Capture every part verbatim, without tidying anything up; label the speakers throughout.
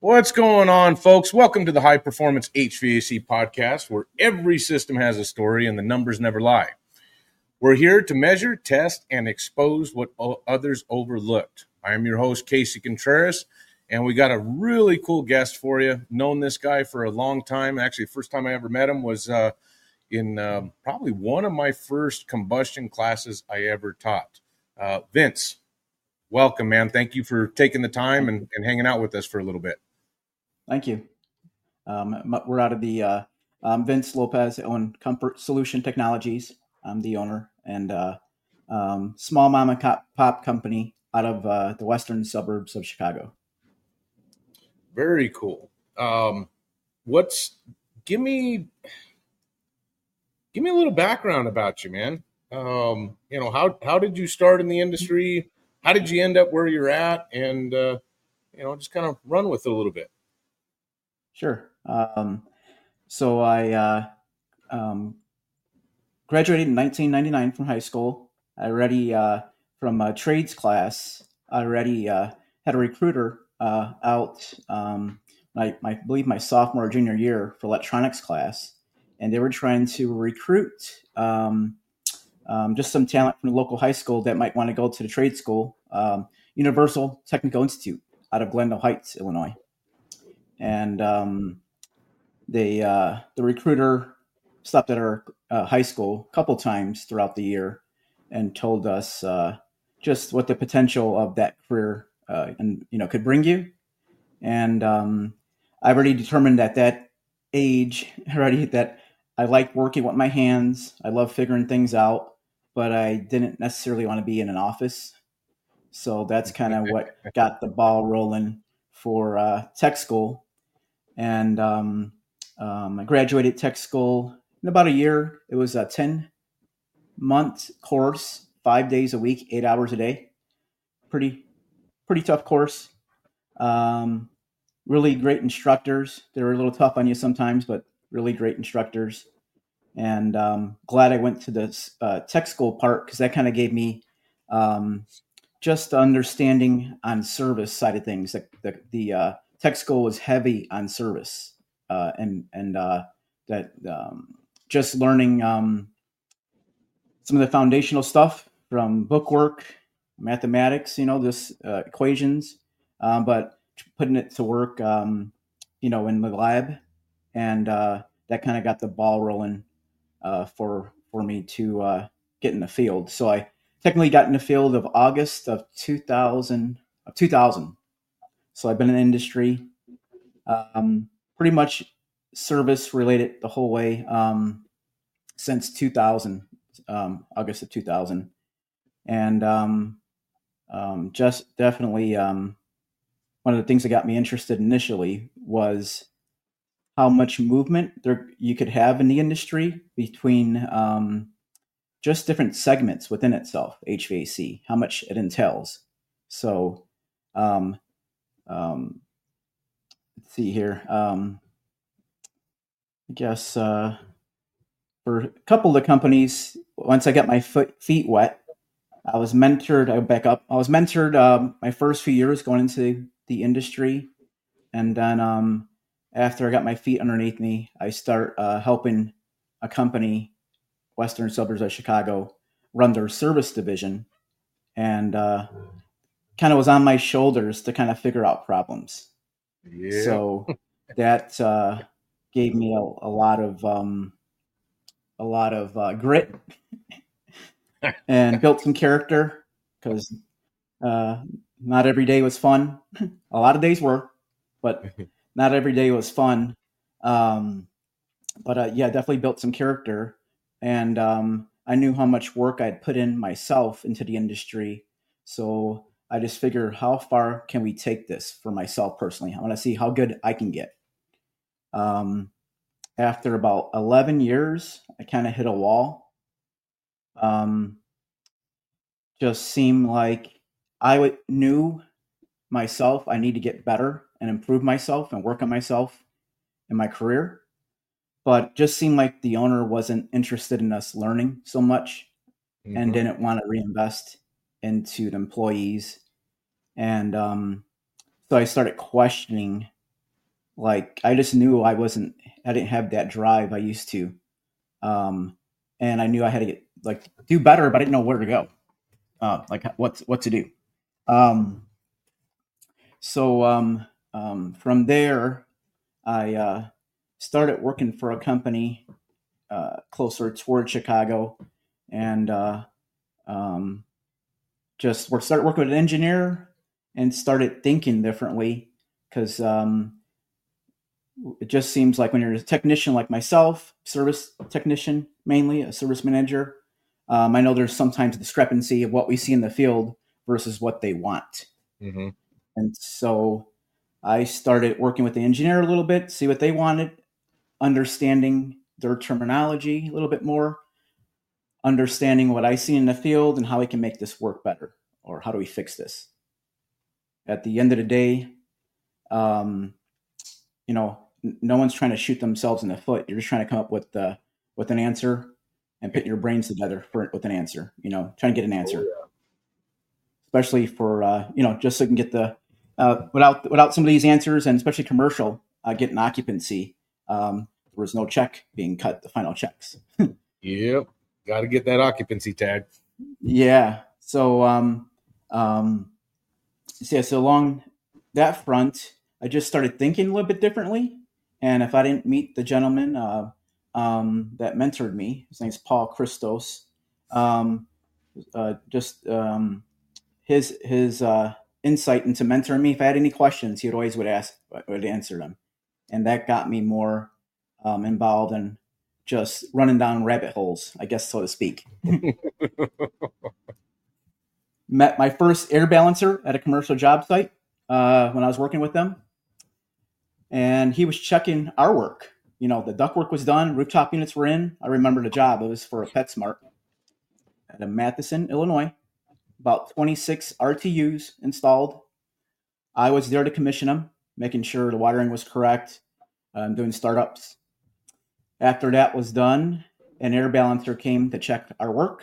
Speaker 1: What's going on, folks? Welcome to the High Performance H V A C podcast, where every system has a story and the numbers never lie. We're here to measure, test, and expose what others overlooked. I am your host, Casey Contreras, and we got a really cool guest for you. Known this guy for a long time. Actually, the first time I ever met him was uh, in uh, probably one of my first combustion classes I ever taught. Uh, Vince, welcome, man. Thank you for taking the time and, and hanging out with us for a little bit.
Speaker 2: Thank you. Um, we're out of the uh, um, Vince Lopez on Comfort Solution Technologies. I'm the owner, and uh, um, small mom and pop company out of uh, the western suburbs of Chicago.
Speaker 1: Very cool. Um, what's give me give me a little background about you, man. Um, you know, how how did you start in the industry? How did you end up where you're at? And uh, you know, just kind of run with it a little bit.
Speaker 2: Sure. Um, so I uh, um, graduated in nineteen ninety-nine from high school. I already, uh, from a trades class, I already uh, had a recruiter uh, out, um, my, my, I believe my sophomore or junior year for electronics class. And they were trying to recruit um, um, just some talent from the local high school that might want to go to the trade school, um, Universal Technical Institute out of Glendale Heights, Illinois. And um, they, uh, the recruiter stopped at our uh, high school a couple times throughout the year and told us uh, just what the potential of that career uh, and you know could bring you. And um, I've already determined at that age already that I like working with my hands. I love figuring things out, but I didn't necessarily want to be in an office. So that's kind of what got the ball rolling for uh, tech school. And um, um, I graduated tech school in about a year. It was a ten month course, five days a week, eight hours a day. Pretty, pretty tough course. Um, really great instructors. They were a little tough on you sometimes, but really great instructors. And um, glad I went to the uh, tech school part because that kind of gave me um, just understanding on service side of things. The, the, the uh, tech school was heavy on service uh, and and uh, that um, just learning um, some of the foundational stuff from bookwork, mathematics, you know, this uh, equations, um, but putting it to work, um, you know, in the lab, and uh, that kind of got the ball rolling uh, for for me to uh, get in the field. So I technically got in the field of August of two thousand. Of two thousand. So I've been in the industry, um, pretty much service related the whole way um, since two thousand. Um, August of two thousand, and um, um, just definitely um, one of the things that got me interested initially was how much movement there you could have in the industry between um, just different segments within itself, H V A C, how much it entails. So, um, um, let's see here. Um, I guess uh, for a couple of the companies, once I got my foot, feet wet, I was mentored. I back up. I was mentored um, my first few years going into the industry, and then um, after I got my feet underneath me, I start uh, helping a company, western suburbs of Chicago, run their service division, and uh, kind of was on my shoulders to kind of figure out problems.
Speaker 1: Yeah.
Speaker 2: So that uh, gave me a, a lot of um, a lot of uh, grit. And built some character because uh, not every day was fun. A lot of days were, but not every day was fun. Um, but uh, yeah, definitely built some character. And um, I knew how much work I'd put in myself into the industry. So I just figured, how far can we take this for myself personally? I want to see how good I can get. Um, after about eleven years, I kind of hit a wall. Um, just seemed like I w- knew myself I need to get better and improve myself and work on myself in my career, but just seemed like the owner wasn't interested in us learning so much mm-hmm. and didn't want to reinvest into the employees. And um, so I started questioning like I just knew I wasn't, I didn't have that drive I used to. Um, and I knew I had to get like do better, but I didn't know where to go, uh, like what what to do. Um, so um, um, from there, I uh, started working for a company uh, closer toward Chicago, and uh, um, just work, started working with an engineer and started thinking differently because um, it just seems like when you're a technician like myself, service technician mainly, a service manager, um, I know there's sometimes a discrepancy of what we see in the field versus what they want.
Speaker 1: Mm-hmm.
Speaker 2: And so I started working with the engineer a little bit, see what they wanted, understanding their terminology a little bit more, understanding what I see in the field and how we can make this work better, or how do we fix this. At the end of the day, um, you know, no one's trying to shoot themselves in the foot. You're just trying to come up with the with an answer and put your brains together for with an answer. You know, trying to get an answer,
Speaker 1: Oh, yeah.
Speaker 2: especially for uh, you know, just so you can get the uh, without without some of these answers, and especially commercial, uh, getting occupancy. Um, there was no check being cut. The final checks.
Speaker 1: Yep. Got to get that occupancy tag.
Speaker 2: Yeah. So um, um, so yeah. So along that front, I just started thinking a little bit differently. And if I didn't meet the gentleman uh, um, that mentored me, his name's Paul Christos, um, uh, just um, his his uh, insight into mentoring me. If I had any questions, he would always would ask, would answer them, and that got me more um, involved in just running down rabbit holes, I guess, so to speak. Met my first air balancer at a commercial job site uh, when I was working with them. And he was checking our work. You know, the ductwork was done, rooftop units were in. I remember the job. It was for a PetSmart at Matheson, Illinois. About twenty-six R T Us installed. I was there to commission them, making sure the wiring was correct, um, doing startups. After that was done, an air balancer came to check our work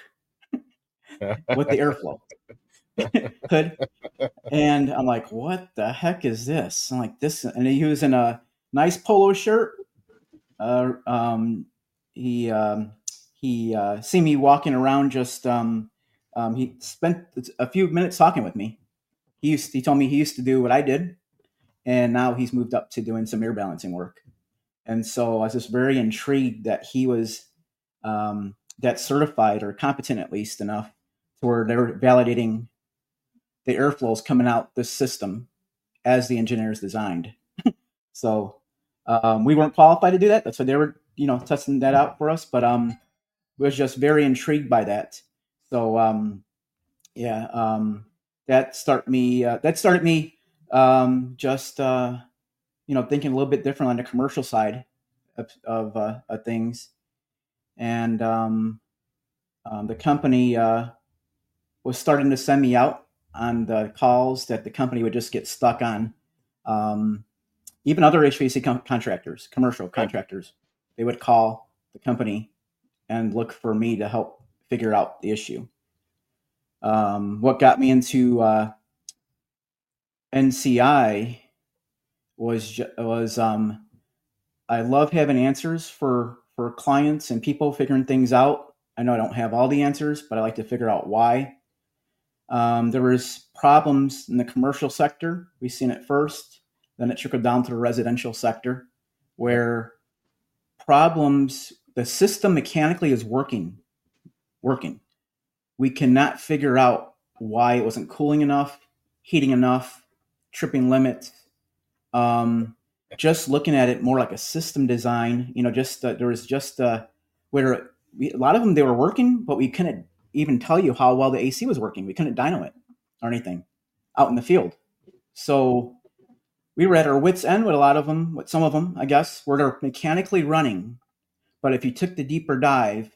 Speaker 2: with the airflow hood. And I'm like, what the heck is this? I'm like, this, and he was in a nice polo shirt. Uh, um, he um, he uh, see me walking around. Just um, um, he spent a few minutes talking with me. He used he told me he used to do what I did, and now he's moved up to doing some air balancing work. And so I was just very intrigued that he was um, that certified or competent at least enough to where they're validating the airflows coming out this system as the engineers designed. So um, we weren't qualified to do that. That's why they were, you know, testing that out for us. But um, we was just very intrigued by that. So um, yeah, um, that started me. Uh, that started me um, just uh, you know thinking a little bit different on the commercial side of, of, uh, of things. And um, um, the company uh, was starting to send me out on the calls that the company would just get stuck on. Um, even other H V A C com- contractors, commercial contractors, they would call the company and look for me to help figure out the issue. Um, what got me into uh, N C I was was um, I love having answers for for clients and people figuring things out. I know I don't have all the answers, but I like to figure out why. Um, there was problems in the commercial sector. We've seen it first. Then it trickled down to the residential sector, where problems, the system mechanically is working, working. We cannot figure out why it wasn't cooling enough, heating enough, tripping limits. Um, just looking at it more like a system design, you know, just uh, there was just uh, where we, a lot of them, they were working, but we couldn't even tell you how well the A C was working. We couldn't dyno it or anything out in the field. So we were at our wits' end with a lot of them, with some of them, I guess, where they're mechanically running. But if you took the deeper dive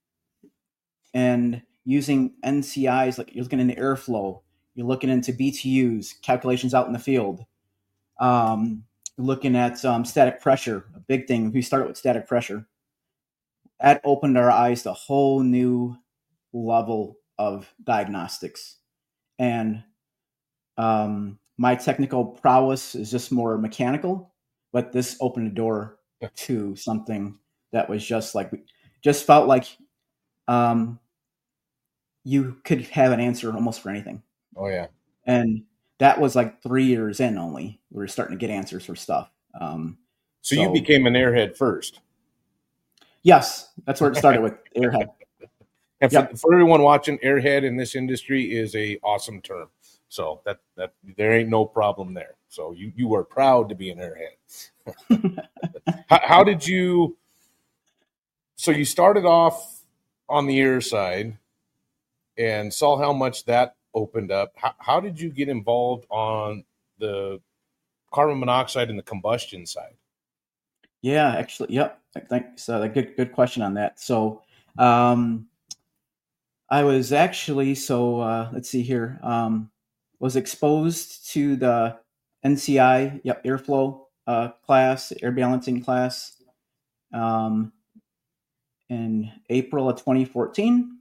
Speaker 2: and using N C Is, like you're looking into airflow, you're looking into B T Us, calculations out in the field, um, looking at um, static pressure, a big thing. We started with static pressure. That opened our eyes to a whole new level of diagnostics. And um, my technical prowess is just more mechanical. but this opened the door to something that was just like, just felt like um, you could have an answer almost for anything.
Speaker 1: Oh yeah.
Speaker 2: And that was like three years in only. We were starting to get answers for stuff. Um,
Speaker 1: so, so you became an airhead first.
Speaker 2: Yes, that's where it started with airhead.
Speaker 1: And for, yep. for everyone watching, airhead in this industry is a awesome term. So that that there ain't no problem there. So you you are proud to be an airhead. how, how did you? So you started off on the air side, and saw how much that opened up. How, how did you get involved on the carbon monoxide and the combustion side?
Speaker 2: Yeah, actually, yep. Thanks. Uh, good good question on that. So. Um, I was actually, so uh, let's see here, um, was exposed to the N C I, yep, airflow uh, class, air balancing class um, in April of twenty fourteen.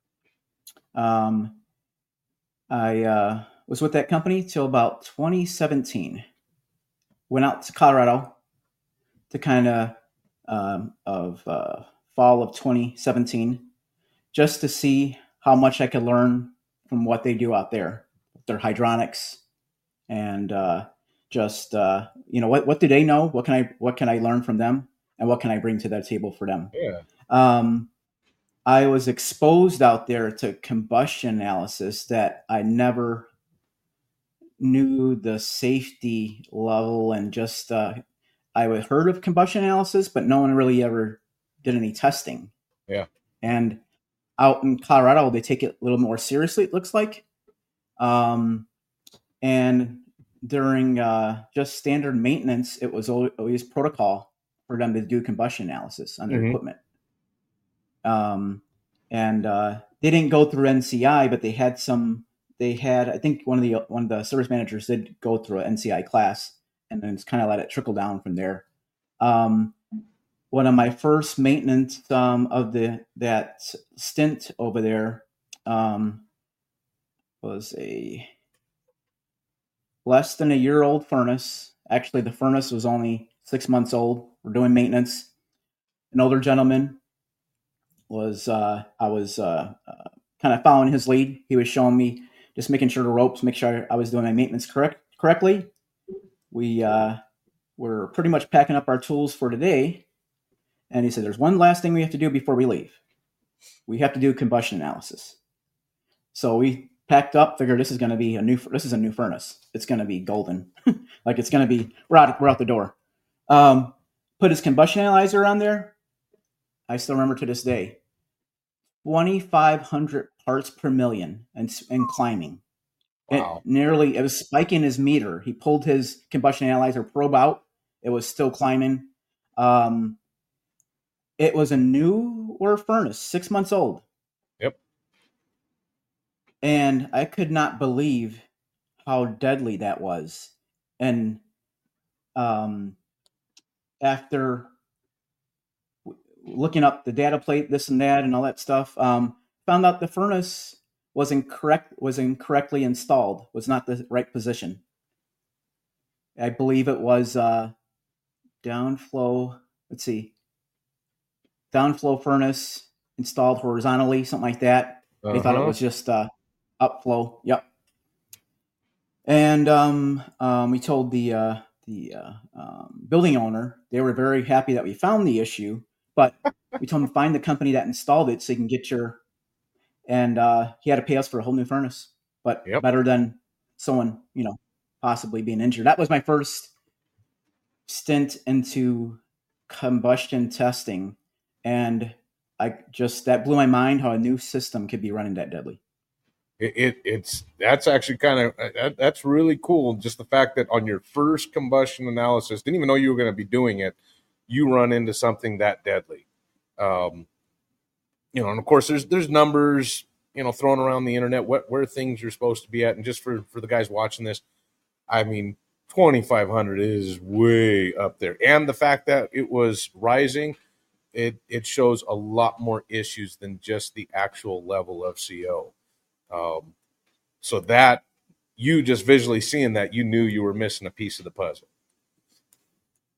Speaker 2: Um, I uh, was with that company till about twenty seventeen. Went out to Colorado to kind of, um, of uh, fall of twenty seventeen, just to see how much I could learn from what they do out there, their hydronics, and uh, just uh, you know what what do they know? What can I what can I learn from them, and what can I bring to that table for them?
Speaker 1: Yeah.
Speaker 2: Um, I was exposed out there to combustion analysis that I never knew the safety level, and just uh, I had heard of combustion analysis, but no one really ever did any testing.
Speaker 1: Yeah.
Speaker 2: And out in Colorado, they take it a little more seriously, it looks like. Um, and during uh, just standard maintenance, it was always protocol for them to do combustion analysis on their mm-hmm. equipment. Um, and uh, they didn't go through N C I, but they had some. They had, I think, one of the one of the service managers did go through an N C I class, and then it's kind of let it trickle down from there. Um, one of my first maintenance um, of the that stint over there um, was a less than a year old furnace. Actually, the furnace was only six months old. We're doing maintenance. An older gentleman was uh, I was uh, uh, kind of following his lead. He was showing me, just making sure the ropes, make sure I was doing my maintenance correct correctly. We uh, were pretty much packing up our tools for today. And he said, there's one last thing we have to do before we leave. We have to do combustion analysis. So we packed up, figured this is going to be a new, this is a new furnace. It's going to be golden. Like it's going to be, we're out, we're out the door. Um, put his combustion analyzer on there. I still remember to this day, twenty-five hundred parts per million and, and climbing.
Speaker 1: Wow.
Speaker 2: It nearly, it was spiking his meter. He pulled his combustion analyzer probe out. It was still climbing. Um, It was a newer furnace, six months old.
Speaker 1: Yep.
Speaker 2: And I could not believe how deadly that was. And um, after looking up the data plate, this and that, and all that stuff, um, found out the furnace was incorrect, was incorrectly installed, was not the right position. I believe it was uh, downflow. Let's see. Downflow furnace installed horizontally, something like that. Uh-huh. They thought it was just uh, upflow. Yep. And um, um, we told the uh, the uh, um, building owner. They were very happy that we found the issue, but we told him to find the company that installed it so you can get your. And uh, he had to pay us for a whole new furnace, but yep. Better than someone, you know, possibly being injured. That was my first stint into combustion testing. And I just, that blew my mind how a new system could be running that deadly.
Speaker 1: It, it it's, that's actually kind of, that, that's really cool. Just the fact that on your first combustion analysis, didn't even know you were going to be doing it, you run into something that deadly. Um, you know, and of course there's, there's numbers, you know, thrown around the internet, what, where things are supposed to be at. And just for, for the guys watching this, I mean, twenty-five hundred is way up there. And the fact that it was rising, It it shows a lot more issues than just the actual level of C O. Um, so that, you just visually seeing that, you knew you were missing a piece of the puzzle.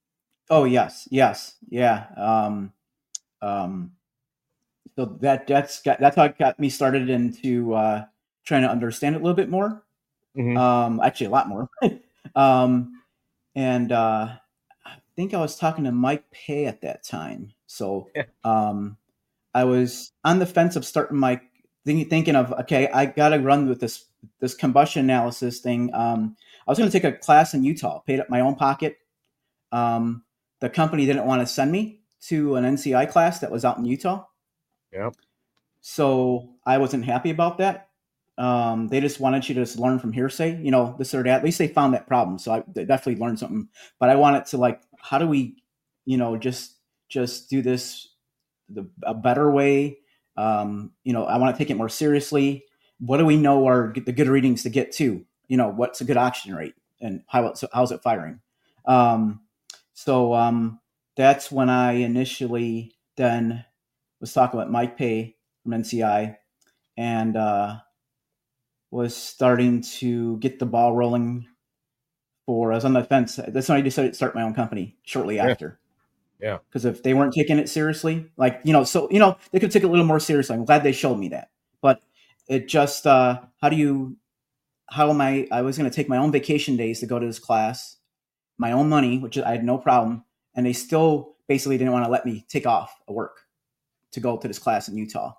Speaker 2: Oh yes, yes, yeah. Um, um, so that that's got, that's how it got me started into uh, trying to understand it a little bit more.
Speaker 1: Hmm.
Speaker 2: Um, actually, a lot more. um, and uh, I think I was talking to Mike Pay at that time. So
Speaker 1: Yeah.
Speaker 2: um, I was on the fence of starting my think, thinking of okay, I got to run with this this combustion analysis thing. Um, I was going to take a class in Utah, paid up my own pocket. Um, the company didn't want to send me to an N C I class that was out in Utah,
Speaker 1: Yeah.
Speaker 2: so I wasn't happy about that. Um, they just wanted you to just learn from hearsay, you know, this or that. At least they found that problem, so I definitely learned something. But I wanted to like, how do we, you know, just just do this the, a better way? Um, you know, I want to take it more seriously. What do we know are the good readings to get to? You know, what's a good oxygen rate and how it's, how's it firing? Um, so um, that's when I initially then was talking with Mike Pay from N C I and uh, was starting to get the ball rolling for. I was on the fence. That's when I decided to start my own company shortly
Speaker 1: Yeah.
Speaker 2: after.
Speaker 1: Yeah.
Speaker 2: Because if they weren't taking it seriously, like, you know, so, you know, they could take it a little more seriously. I'm glad they showed me that. But it just, uh, how do you, how am I, I was going to take my own vacation days to go to this class, my own money, which I had no problem. And they still basically didn't want to let me take off of work to go to this class in Utah.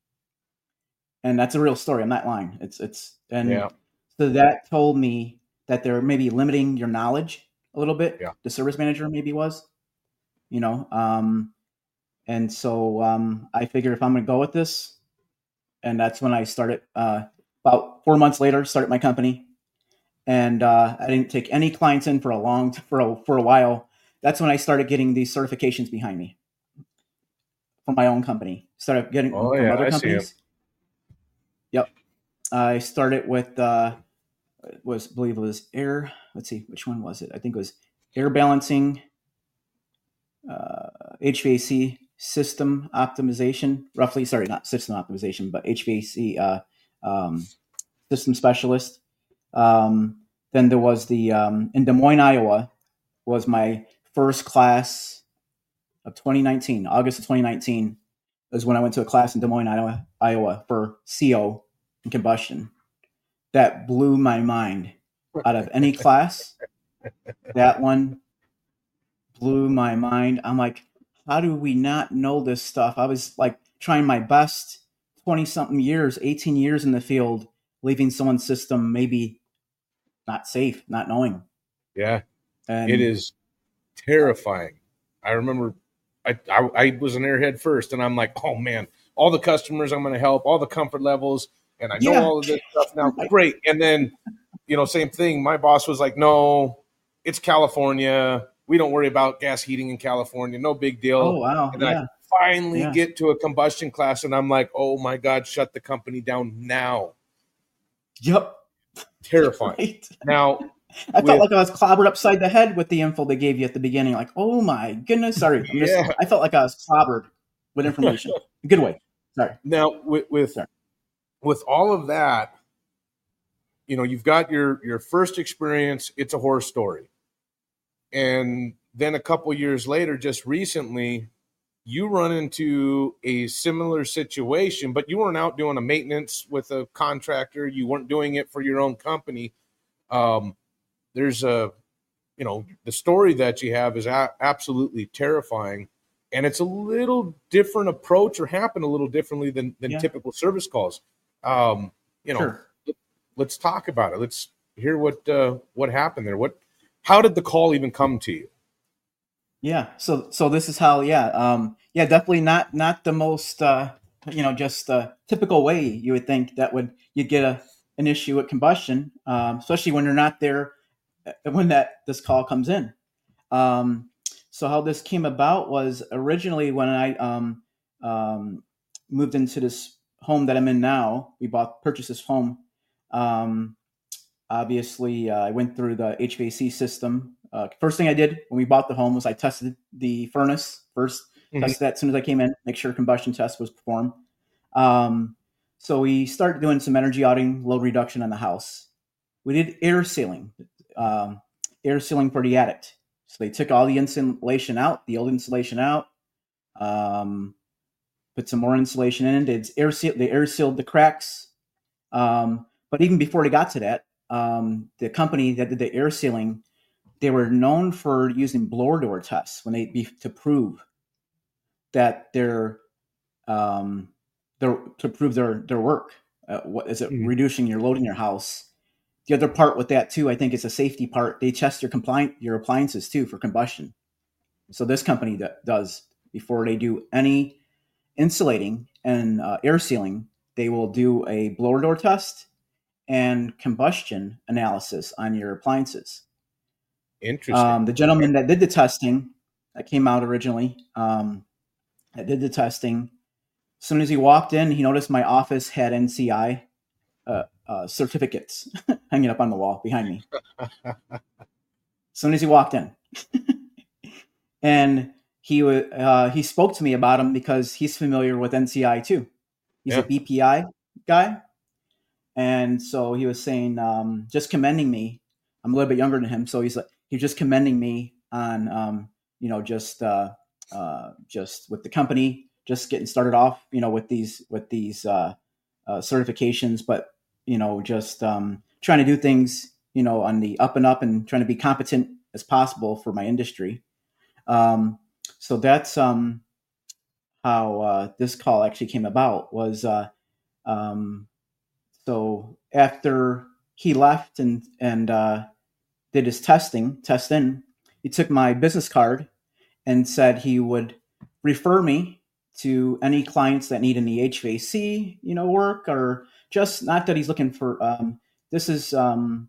Speaker 2: And that's a real story. I'm not lying. It's, it's,
Speaker 1: Yeah.
Speaker 2: and so that told me that they're maybe limiting your knowledge a little bit.
Speaker 1: Yeah.
Speaker 2: The service manager maybe was, you know, um, and so um, I figured if I'm going to go with this, and that's when I started. Uh, about four months later, started my company, and uh, I didn't take any clients in for a long for a, for a while. That's when I started getting these certifications behind me for my own company. Started getting them
Speaker 1: Oh
Speaker 2: from
Speaker 1: yeah,
Speaker 2: other
Speaker 1: I see him.
Speaker 2: companies. Yep, I started with uh, was I believe it was air. Let's see, which one was it? I think it was air balancing, uh, H V A C system optimization, roughly, sorry, not system optimization, but H V A C uh, um, system specialist. Um, then there was the, um, in Des Moines, Iowa, was my first class of twenty nineteen, August of twenty nineteen, is when I went to a class in Des Moines, Iowa, Iowa for C O and combustion. That blew my mind. Out of any class, that one blew my mind. I'm like, how do we not know this stuff? I was like trying my best, twenty something years, eighteen years in the field, leaving someone's system maybe not safe, not knowing.
Speaker 1: Yeah. It
Speaker 2: And
Speaker 1: is terrifying. I remember I, I, I was an airhead first, and I'm like, oh man, all the customers I'm going to help, all the comfort levels, and I know
Speaker 2: yeah,
Speaker 1: all of this stuff now.
Speaker 2: right.
Speaker 1: Great. And then, you know, same thing. My boss was like, no, it's California. We don't worry about gas heating in California. No big
Speaker 2: Oh
Speaker 1: deal.
Speaker 2: wow,
Speaker 1: And then I
Speaker 2: yeah,
Speaker 1: finally
Speaker 2: yeah,
Speaker 1: get to a combustion class, and I'm like, oh my God, shut the company down now.
Speaker 2: yep,
Speaker 1: Terrifying.
Speaker 2: right.
Speaker 1: Now,
Speaker 2: I felt
Speaker 1: with,
Speaker 2: like I was clobbered upside the head with the info they gave you at the beginning. Like, oh my goodness, sorry, I'm just.
Speaker 1: yeah.
Speaker 2: I felt like I was clobbered with information, a good way. Sorry,
Speaker 1: Now, with, with,
Speaker 2: sorry.
Speaker 1: with all of that, you know, you've got your your first experience, it's a horror story, and then a couple years later, just recently, you run into a similar situation, but you weren't out doing a maintenance with a contractor, you weren't doing it for your own company. um, there's a, you know, the story that you have is a- absolutely terrifying, and it's a little different approach, or happened a little differently than than
Speaker 2: Yeah,
Speaker 1: typical service calls. um, you know,
Speaker 2: sure.
Speaker 1: let's talk about it. Let's hear what uh, what happened there. What, how did the call even come to you?
Speaker 2: Yeah. So so this is how. Yeah. Um. Yeah. Definitely not not the most. Uh. You know, just uh, typical way you would think that would you get a an issue with combustion, um, especially when you're not there uh, when that this call comes in. Um, so how this came about was originally when I um, um, moved into this home that I'm in now. We bought purchased this home. Um, obviously, uh, I went through the H V A C system. Uh, first thing I did when we bought the home was I tested the furnace first.
Speaker 1: Mhm.
Speaker 2: Tested that as soon as I came in, make sure combustion test was performed. Um, so we started doing some energy auditing, load reduction on the house. We did air sealing, um, air sealing for the attic. So they took all the insulation out, the old insulation out, um, put some more insulation in. They air sealed, they air sealed the cracks. Um, but even before they got to that, um, the company that did the air sealing, they were known for using blower door tests when they to prove that their um, their to prove their their work. Uh, what is it? Mm-hmm. Reducing your load in your house. The other part with that too, I think, is a safety part. They test your compliant your appliances too for combustion. So this company that does before they do any insulating and uh, air sealing, they will do a blower door test and combustion analysis on your appliances.
Speaker 1: Interesting.
Speaker 2: Um, the gentleman that did the testing, that came out originally, um, that did the testing, as soon as he walked in, he noticed my office had N C I uh, uh, certificates hanging up on the wall behind me. As soon as he walked in. And he uh, he spoke to me about him because he's familiar with N C I too. He's yeah. a B P I guy. And so he was saying, um, just commending me. I'm a little bit younger than him. So he's like, he's just commending me on, um, you know, just, uh, uh, just with the company, just getting started off, you know, with these, with these, uh, uh, certifications, but, you know, just, um, trying to do things, you know, on the up and up and trying to be competent as possible for my industry. Um, so that's, um, how, uh, this call actually came about was, uh, um, so after he left and, and, uh, did his testing, test in, he took my business card and said he would refer me to any clients that need any H V A C, you know, work, or just not that he's looking for, um, this is, um,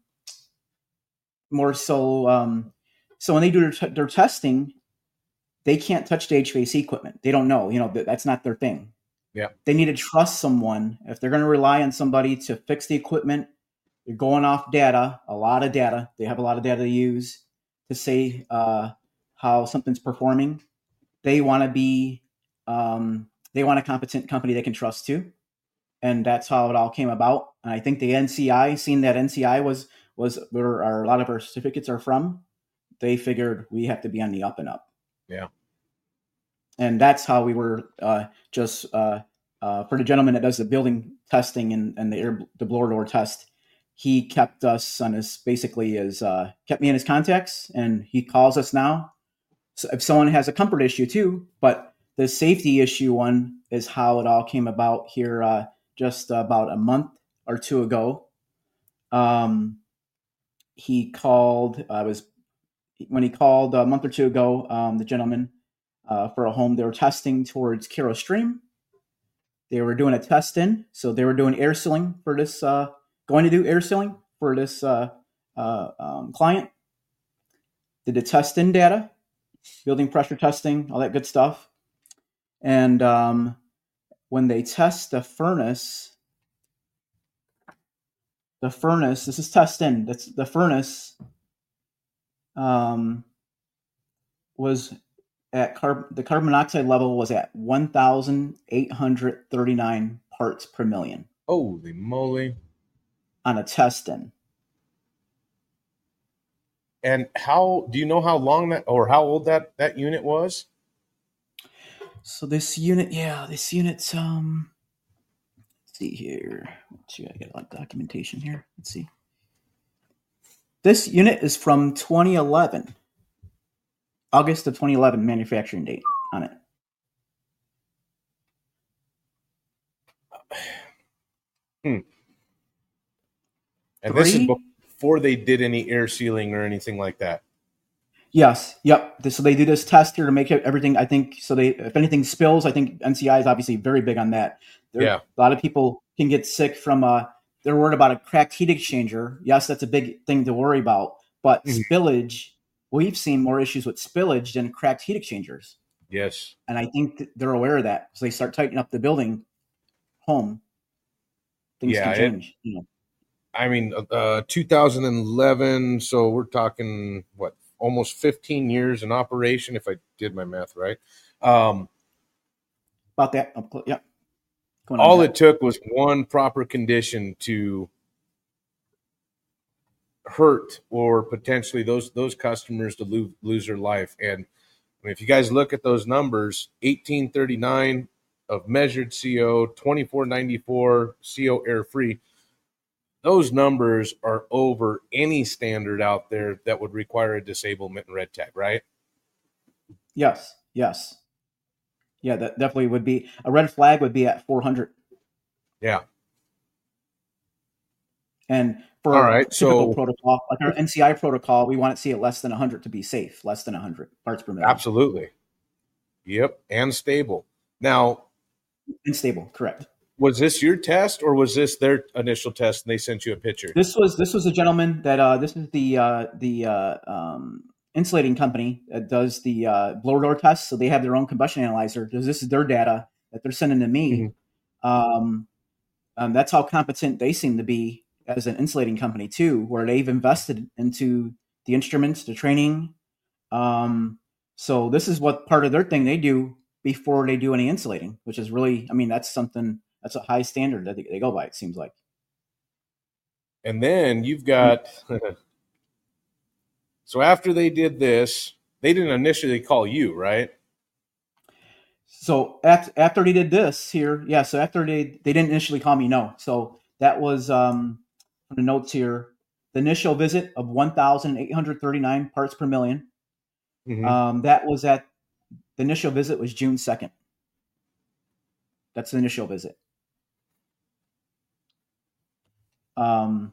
Speaker 2: more so, um, so when they do their, t- their testing, they can't touch the H V A C equipment. They don't know, you know, that's not their thing.
Speaker 1: Yeah.
Speaker 2: They need to trust someone. If they're going to rely on somebody to fix the equipment, they're going off data, a lot of data. They have a lot of data to use to say uh, how something's performing. They want to be, um, they want a competent company they can trust too. And that's how it all came about. And I think the N C I, seeing that N C I was, was where our, a lot of our certificates are from, they figured we have to be on the up and up.
Speaker 1: Yeah.
Speaker 2: And that's how we were uh, just uh, uh, for the gentleman that does the building testing and, and the air the blower door test. He kept us on his basically his uh, kept me in his contacts, and he calls us now. So if someone has a comfort issue too, but the safety issue one is how it all came about here uh, just about a month or two ago. Um, he called. I uh, was when he called a month or two ago. Um, the gentleman. Uh, for a home they were testing towards Kero Stream. They were doing a test in, so they were doing air sealing for this, uh, going to do air sealing for this uh, uh, um, client. Did the test in data, building pressure testing, all that good stuff. And um, when they test the furnace, the furnace, this is test in, that's the furnace um, was at carb, the carbon monoxide level was at one thousand eight hundred thirty-nine parts per million.
Speaker 1: Holy moly.
Speaker 2: On a test in.
Speaker 1: And how, do you know how long that, or how old that, that unit was?
Speaker 2: So this unit, yeah, this unit's, um, let's see here. Let's see, I got a lot of documentation here. Let's see. This unit is from twenty eleven. August of twenty eleven manufacturing date on it.
Speaker 1: Hmm. And Three? This is before they did any air sealing or anything like that.
Speaker 2: Yes. Yep. So they do this test here to make everything, I think, so they, if anything spills, I think N C I is obviously very big on that. There,
Speaker 1: yeah.
Speaker 2: A lot of people can get sick from, uh, they're worried about a cracked heat exchanger. Yes, that's a big thing to worry about. But mm-hmm. spillage, we've seen more issues with spillage than cracked heat exchangers.
Speaker 1: Yes.
Speaker 2: And I think they're aware of that. So they start tightening up the building home. Things
Speaker 1: yeah,
Speaker 2: can change.
Speaker 1: It,
Speaker 2: you know.
Speaker 1: I mean, uh, two thousand eleven, so we're talking, what, almost fifteen years in operation, if I did my math right. Um,
Speaker 2: About that. Yeah.
Speaker 1: All it took was one proper condition to hurt or potentially those those customers to lose, lose their life. And I mean, if you guys look at those numbers, eighteen thirty-nine of measured C O, twenty-four ninety-four C O air free, those numbers are over any standard out there that would require a disablement in red tag, right?
Speaker 2: Yes, yes. Yeah, that definitely would be a red flag would be at four hundred.
Speaker 1: Yeah.
Speaker 2: And for
Speaker 1: all right,
Speaker 2: typical
Speaker 1: so
Speaker 2: protocol, like our N C I protocol, we want to see it less than one hundred to be safe, less than one hundred parts per million.
Speaker 1: Absolutely. Yep, and stable. Now,
Speaker 2: and stable, correct.
Speaker 1: Was this your test or was this their initial test and they sent you a picture?
Speaker 2: This was this was a gentleman that uh, this is the uh, the uh, um, insulating company that does the uh, blower door test. So they have their own combustion analyzer. This is their data that they're sending to me. Mm-hmm. Um, um, that's how competent they seem to be as an insulating company too, where they've invested into the instruments, the training. Um, so this is what part of their thing they do before they do any insulating, which is really, I mean, that's something. That's a high standard that they go by, it seems like.
Speaker 1: And then you've got, so after they did this, they didn't initially call you, right?
Speaker 2: So after, after they did this here, yeah, so after they, they didn't initially call me, no. So that was, um, the notes here, the initial visit of one thousand eight hundred thirty-nine parts per million. Mm-hmm. Um, that was at, the initial visit was June second. That's the initial visit. Um,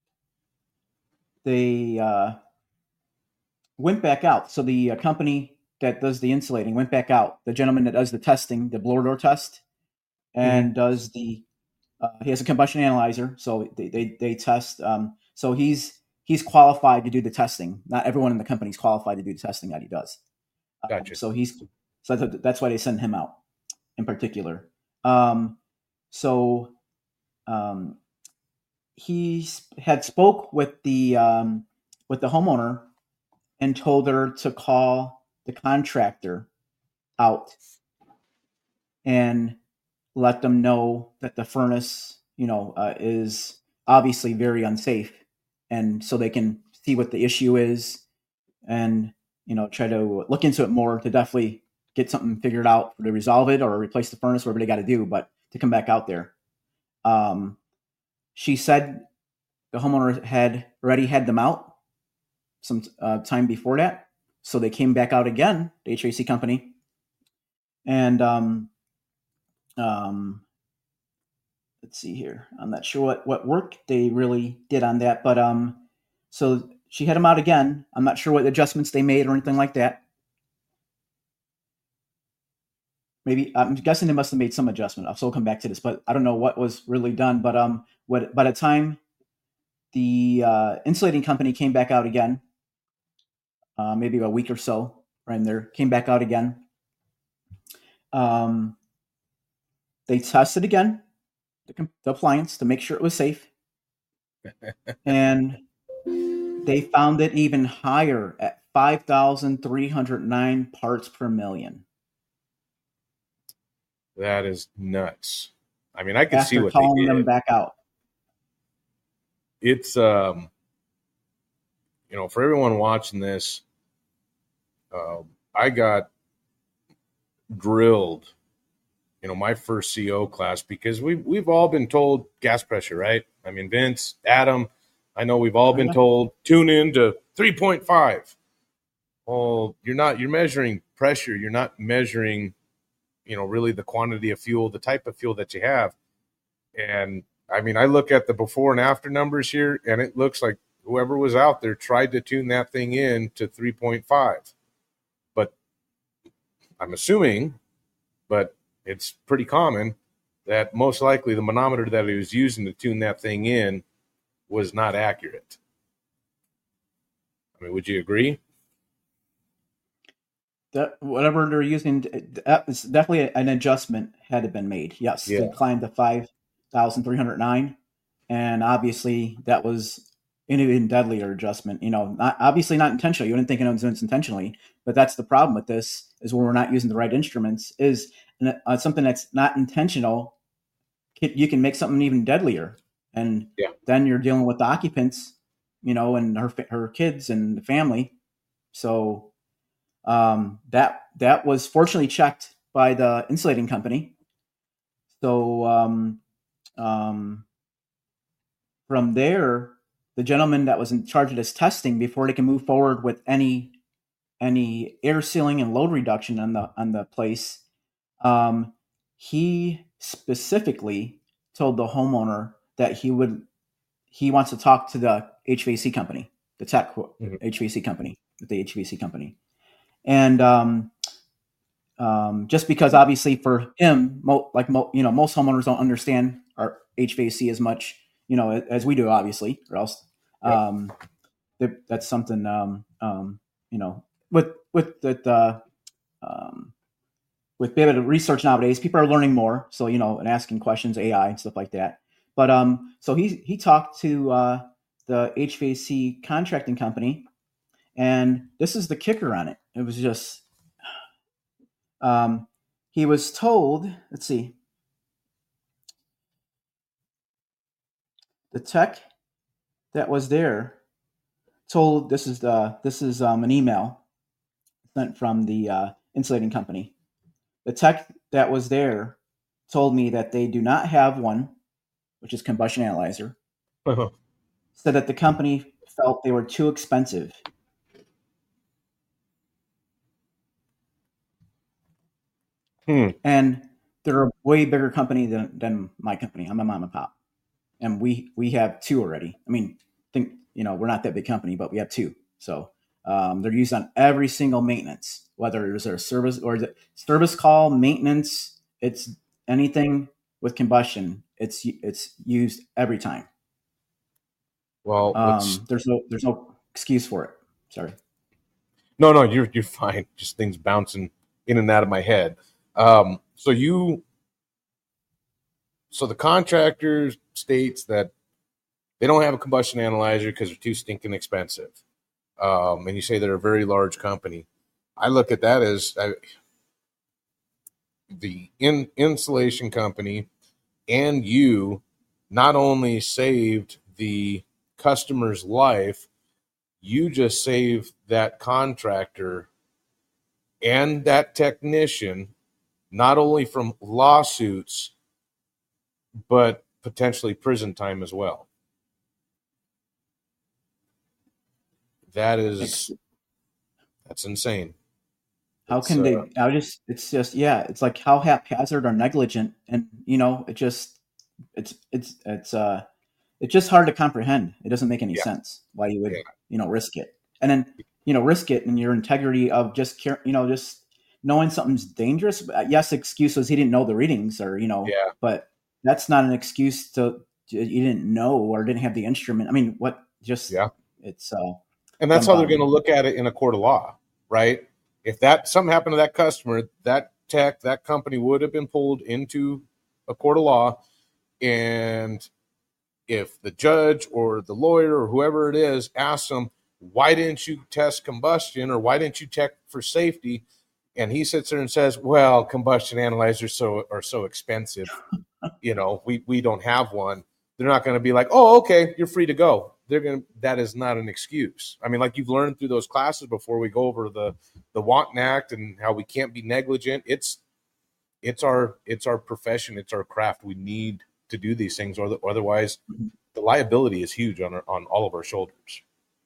Speaker 2: they uh, went back out. So the uh, company that does the insulating went back out. The gentleman that does the testing, the blower door test, and mm-hmm. does the uh, he has a combustion analyzer. So they they, they test. Um, so he's he's qualified to do the testing. Not everyone in the company is qualified to do the testing that he does.
Speaker 1: Gotcha.
Speaker 2: Um, so he's so that's why they send him out in particular. Um, so. Um, He had spoke with the um, with the homeowner and told her to call the contractor out and let them know that the furnace, you know, uh, is obviously very unsafe, and so they can see what the issue is and, you know, try to look into it more to definitely get something figured out to resolve it or replace the furnace, whatever they got to do, but to come back out there. Um, She said the homeowner had already had them out some uh, time before that. So they came back out again, the H V A C company. And um, um, let's see here. I'm not sure what, what work they really did on that. But um, so she had them out again. I'm not sure what adjustments they made or anything like that. Maybe I'm guessing they must have made some adjustment. I'll still come back to this, but I don't know what was really done. But um, what by the time the uh, insulating company came back out again, uh, maybe a week or so, right in there, came back out again. Um, they tested again the, the appliance to make sure it was safe, and they found it even higher at five thousand three hundred nine parts per million.
Speaker 1: That is nuts. I mean, I can
Speaker 2: After
Speaker 1: see what
Speaker 2: calling
Speaker 1: they did.
Speaker 2: them back out.
Speaker 1: It's, um, you know, for everyone watching this, uh, I got drilled, you know, my first C O class because we've, we've all been told gas pressure, right? I mean, Vince, Adam, I know we've all been told tune in to three point five. Well, you're not, you're measuring pressure. You're not measuring, you know, really the quantity of fuel, the type of fuel that you have. And I mean, I look at the before and after numbers here, and it looks like whoever was out there tried to tune that thing in to three point five. But I'm assuming, but it's pretty common that most likely the manometer that he was using to tune that thing in was not accurate. I mean, would you agree?
Speaker 2: That whatever they're using, it's definitely an adjustment had it been made. Yes, yeah. They climbed to five thousand three hundred nine, and obviously that was an even deadlier adjustment. You know, not obviously not intentional. You wouldn't think it was intentionally, but that's the problem with this is when we're not using the right instruments. Is uh, something that's not intentional, you can make something even deadlier, and
Speaker 1: yeah.
Speaker 2: then you're dealing with the occupants you know, and her her kids and the family. So um, that that was fortunately checked by the insulating company. So um, um, from there, the gentleman that was in charge of this testing, before they can move forward with any any air sealing and load reduction on the on the place, um, he specifically told the homeowner that he would he wants to talk to the H V A C company, the tech mm-hmm. H V A C company, the H V A C company, and um, um, just because obviously for him, mo- like mo- you know, most homeowners don't understand our H V A C as much, you know, as we do, obviously, or else yep. um, that, that's something um, um, you know, with with that. Uh, um, with being able to research nowadays, people are learning more. So, you know, and asking questions, A I and stuff like that. But um, so he he talked to uh, the H V A C contracting company, and this is the kicker on it. It was just um, he was told. Let's see, the tech that was there told this is the this is um, an email sent from the uh, insulating company. The tech that was there told me that they do not have one, which is combustion analyzer. Uh-huh. Said that the company felt they were too expensive.
Speaker 1: Hmm.
Speaker 2: And they're a way bigger company than, than my company. I'm a mom and pop. And we we have two already. I mean, think you know, we're not that big company, but we have two. So um, they're used on every single maintenance, whether it's a service or the service call, maintenance, it's anything with combustion, it's it's used every time.
Speaker 1: Well,
Speaker 2: um, there's no there's no excuse for it. Sorry.
Speaker 1: No, no, you're you're fine. Just things bouncing in and out of my head. Um, so you, so the contractor states that they don't have a combustion analyzer because they're too stinking expensive, um, and you say they're a very large company. I look at that as I, the in, insulation company and you not only saved the customer's life, you just saved that contractor and that technician not only from lawsuits, but potentially prison time as well. That is, that's insane.
Speaker 2: How it's, can they, uh, I just, it's just, yeah, it's like how haphazard or negligent. And, you know, it just, it's, it's, it's, uh, it's just hard to comprehend. It doesn't make any yeah. sense why you would, yeah. you know, risk it. And then, you know, risk it and your integrity of just, care, you know, just knowing something's dangerous. Yes, excuse was he didn't know the readings or, you know,
Speaker 1: yeah.
Speaker 2: but that's not an excuse to, you didn't know or didn't have the instrument. I mean, what just,
Speaker 1: yeah,
Speaker 2: it's, uh,
Speaker 1: and that's how they're going to look at it in a court of law, right? If that something happened to that customer, that tech, that company would have been pulled into a court of law. And if the judge or the lawyer or whoever it is asks them, why didn't you test combustion or why didn't you check for safety? And he sits there and says, well, combustion analyzers so are so expensive. You know, we, we don't have one. They're not going to be like, oh, okay, you're free to go. They're going to, that is not an excuse. I mean, like you've learned through those classes before, we go over the, the Wanton Act and how we can't be negligent. It's, it's our, it's our profession. It's our craft. We need to do these things, or the, otherwise the liability is huge on our, on all of our shoulders.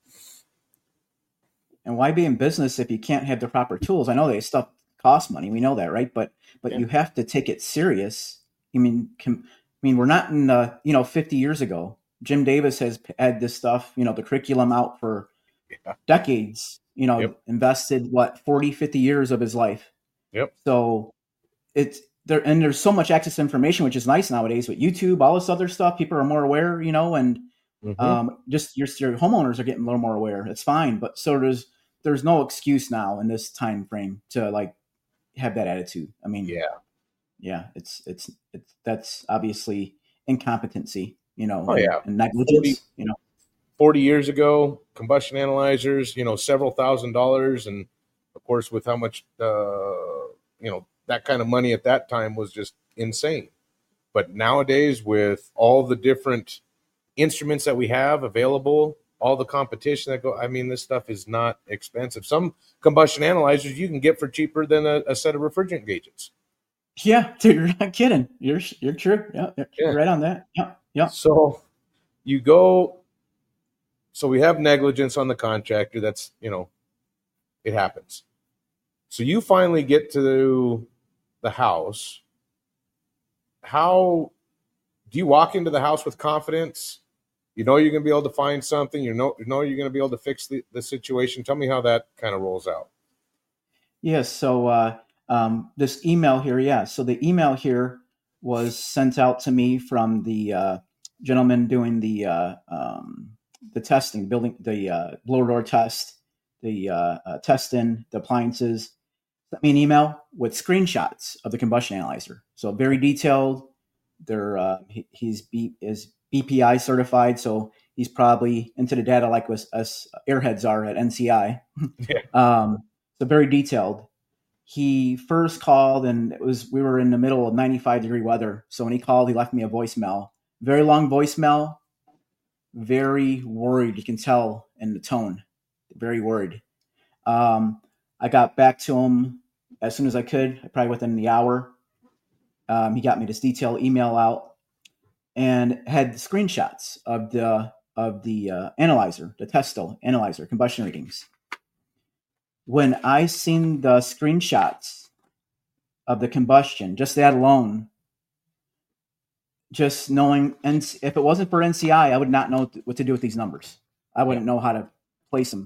Speaker 2: And why be in business if you can't have the proper tools? I know that stuff costs money. We know that, right? But, but yeah. you have to take it serious. I mean, can, I mean, we're not in the, you know, fifty years ago. Jim Davis has had this stuff, you know, the curriculum out for yeah. decades, you know, yep. invested what, forty, fifty years of his life.
Speaker 1: Yep.
Speaker 2: So it's there. And there's so much access to information, which is nice nowadays with YouTube, all this other stuff. People are more aware, you know, and mm-hmm. um, just your, your homeowners are getting a little more aware. It's fine. But so there's, there's no excuse now in this time frame to like have that attitude. I mean,
Speaker 1: yeah,
Speaker 2: yeah, it's, it's, it's, that's obviously incompetency. You know,
Speaker 1: oh, yeah.
Speaker 2: and negligence, forty, you know,
Speaker 1: forty years ago, combustion analyzers, you know, several thousand dollars. And of course, with how much, uh, you know, that kind of money at that time was just insane. But nowadays, with all the different instruments that we have available, all the competition that go. I mean, this stuff is not expensive. Some combustion analyzers you can get for cheaper than a, a set of refrigerant gauges.
Speaker 2: Yeah, dude, you're not kidding. You're you're true. Yeah, you're
Speaker 1: Yeah.
Speaker 2: right on that. Yeah, yeah.
Speaker 1: So you go. So we have negligence on the contractor. That's, you know, it happens. So you finally get to the house. How do you walk into the house with confidence? You know you're going to be able to find something. You know, you know you're going to be able to fix the, the situation. Tell me how that kind of rolls out.
Speaker 2: Yes. So uh, um, this email here, yeah. So the email here was sent out to me from the uh, gentleman doing the uh, um, the testing, building the uh, blower door test, the uh, uh, testing, the appliances. Sent me an email with screenshots of the combustion analyzer. So very detailed. They're uh, he, he's B, is B P I certified, so he's probably into the data like us, us airheads are at N C I.
Speaker 1: Yeah.
Speaker 2: um, so very detailed. He first called, and it was we were in the middle of ninety-five degree weather. So when he called, he left me a voicemail. Very long voicemail. Very worried. You can tell in the tone. Very worried. Um, I got back to him as soon as I could, probably within the hour. Um, he got me this detailed email out and had screenshots of the of the uh, analyzer, the Testo analyzer, combustion readings. When I seen the screenshots of the combustion, just that alone, just knowing, and if it wasn't for N C I, I would not know what to do with these numbers. I wouldn't yeah. know how to place them.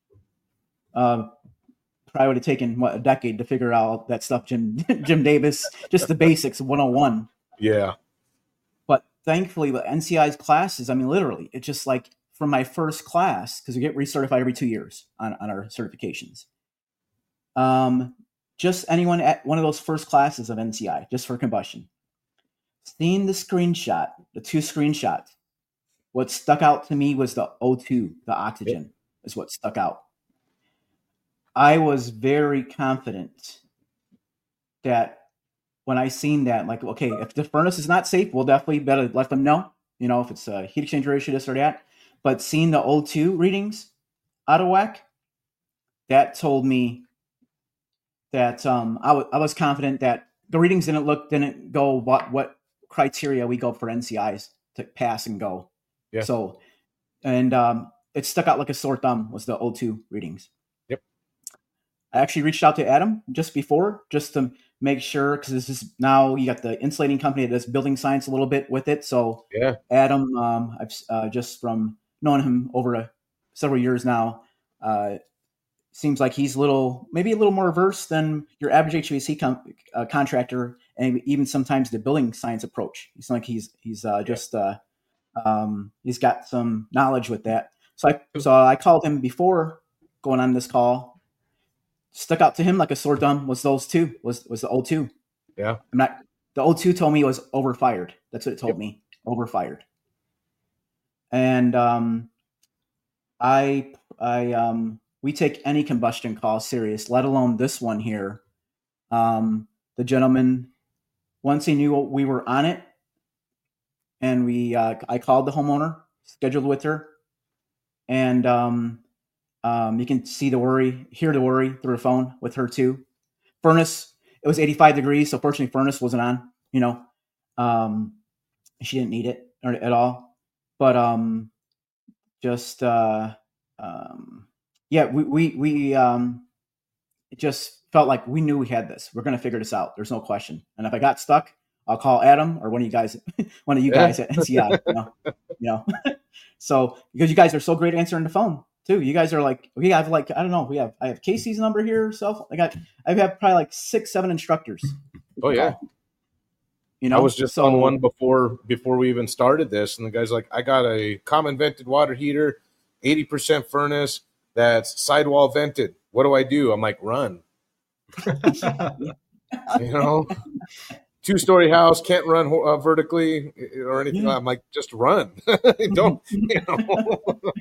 Speaker 2: Uh, probably would have taken what a decade to figure out that stuff, Jim Jim Davis, just the basics, one oh one.
Speaker 1: Yeah.
Speaker 2: But thankfully, with N C I's classes, I mean, literally, it's just like from my first class, because we get recertified every two years on, on our certifications. Um, just anyone at one of those first classes of N C I, just for combustion, seeing the screenshot, the two screenshots, what stuck out to me was the O two, the oxygen, yep. is what stuck out. I was very confident that when I seen that, like, okay, if the furnace is not safe, we'll definitely better let them know, you know, if it's a heat exchange ratio, this or that. But seeing the O two readings out of whack, that told me that um, I, w- I was confident that the readings didn't look, didn't go what, what criteria we go for N C Is to pass and go.
Speaker 1: Yeah.
Speaker 2: So, and um, it stuck out like a sore thumb was the O two readings.
Speaker 1: Yep.
Speaker 2: I actually reached out to Adam just before, just to make sure, because this is now you got the insulating company that does building science a little bit with it. So
Speaker 1: yeah,
Speaker 2: Adam, um, I've uh, just from knowing him over a, several years now, uh, seems like he's a little, maybe a little more versed than your average H V A C com- uh, contractor, and even sometimes the building science approach. It's like he's he's uh, just uh, um, he's got some knowledge with that. So I so I called him before going on this call. Stuck out to him like a sore thumb was those two was was the O two.
Speaker 1: Yeah,
Speaker 2: I'm not. The O two told me it was overfired. That's what it told yep. me. Overfired. And um, I I um. we take any combustion call serious, let alone this one here. Um, the gentleman, once he knew we were on it, and we, uh, I called the homeowner, scheduled with her, and um, um, you can see the worry, hear the worry through the phone with her too. Furnace, it was eighty-five degrees, so fortunately furnace wasn't on, you know. Um, she didn't need it or, at all. But um, just... Uh, um, Yeah, we we we um, it just felt like we knew we had this. We're going to figure this out. There's no question. And if I got stuck, I'll call Adam or one of you guys, one of you guys at N C I. You know, you know. So because you guys are so great answering the phone too. You guys are like we have like I don't know. We have I have Casey's number here. So I got I have probably like six seven instructors.
Speaker 1: Oh yeah.
Speaker 2: You know,
Speaker 1: I was just
Speaker 2: so,
Speaker 1: on one before before we even started this, and the guy's like, I got a common vented water heater, eighty percent furnace. That's sidewall vented. What do I do? I'm like, run. You know, two-story house, can't run uh, vertically or anything. Yeah. I'm like, just run. Don't, you know.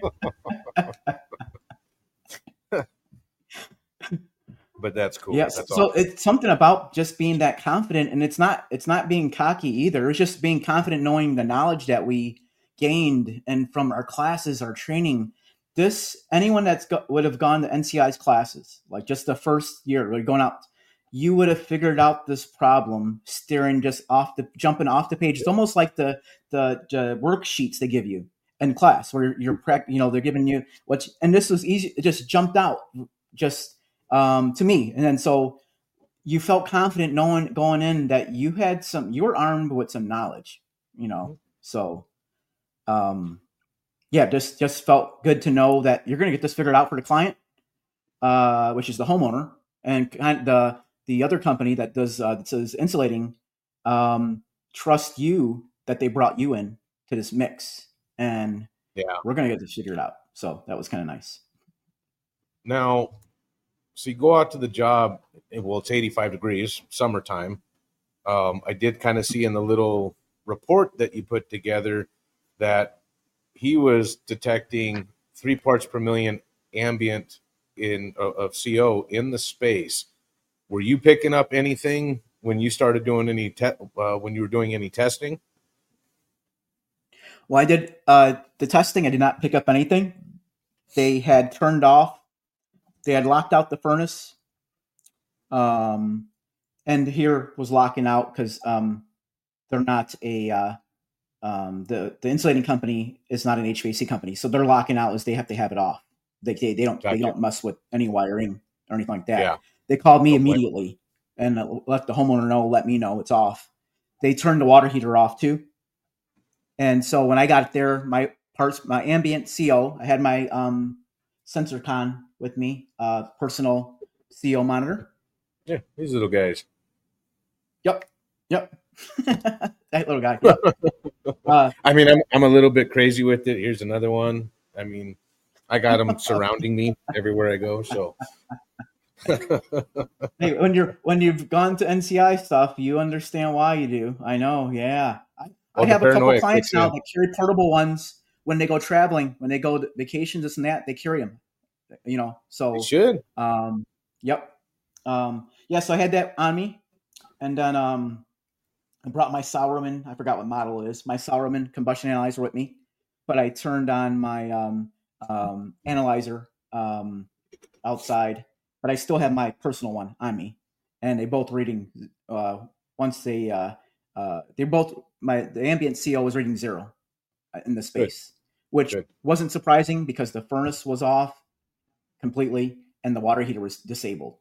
Speaker 1: But that's cool.
Speaker 2: Yeah.
Speaker 1: That's
Speaker 2: so
Speaker 1: awesome.
Speaker 2: It's something about just being that confident, and it's not it's not being cocky either. It's just being confident, knowing the knowledge that we gained and from our classes, our training. this anyone that's go, would have gone to N C I's classes, like just the first year, like going out, you would have figured out this problem staring just off the jumping off the page. It's almost like the the, the worksheets they give you in class where you're you know they're giving you what, and this was easy. It just jumped out just um, to me, and then so you felt confident knowing going in that you had some, you were armed with some knowledge, you know. So, um, yeah, just just felt good to know that you're going to get this figured out for the client, uh, which is the homeowner, and kind of the the other company that does uh, that does insulating, um, trust you that they brought you in to this mix, and
Speaker 1: yeah,
Speaker 2: we're going to get this figured out. So that was kind of nice.
Speaker 1: Now, so you go out to the job. Well, it's eighty-five degrees, summertime. Um, I did kind of see in the little report that you put together that he was detecting three parts per million ambient in uh, of C O in the space. Were you picking up anything when you started doing any te- uh, when you were doing any testing?
Speaker 2: Well, I did uh, the testing. I did not pick up anything. They had turned off. They had locked out the furnace. Um, and here was locking out because um, they're not a uh, um, the the insulating company is not an H V A C company, so they're locking out as they have to have it off. They they, they don't gotcha. They don't mess with any wiring or anything like that.
Speaker 1: Yeah.
Speaker 2: They called me immediately and let the homeowner know, let me know it's off. They turned the water heater off too, and so when I got there, my parts, my ambient C O, I had my um, SensorCon with me, uh, personal C O monitor.
Speaker 1: Yeah, these little guys.
Speaker 2: Yep, yep. That little guy. Yep. Uh,
Speaker 1: I mean, I'm I'm a little bit crazy with it. Here's another one. I mean, I got them surrounding me everywhere I go. So,
Speaker 2: hey, when you're when you've gone to N C I stuff, you understand why you do. I know. Yeah, I,
Speaker 1: well,
Speaker 2: I have a couple clients now in. that carry portable ones when they go traveling, when they go to vacations, this and that. They carry them. You know, so
Speaker 1: they should.
Speaker 2: Um, yep. Um, yeah, so I had that on me, and then um, I brought my Sauerman. I forgot what model it is. My Sauerman combustion analyzer with me, but I turned on my um, um, analyzer um, outside, but I still have my personal one on me, and they both reading. Uh, once they uh, uh, they both my the ambient C O was reading zero in the space, Good. which Good. wasn't surprising because the furnace was off completely and the water heater was disabled.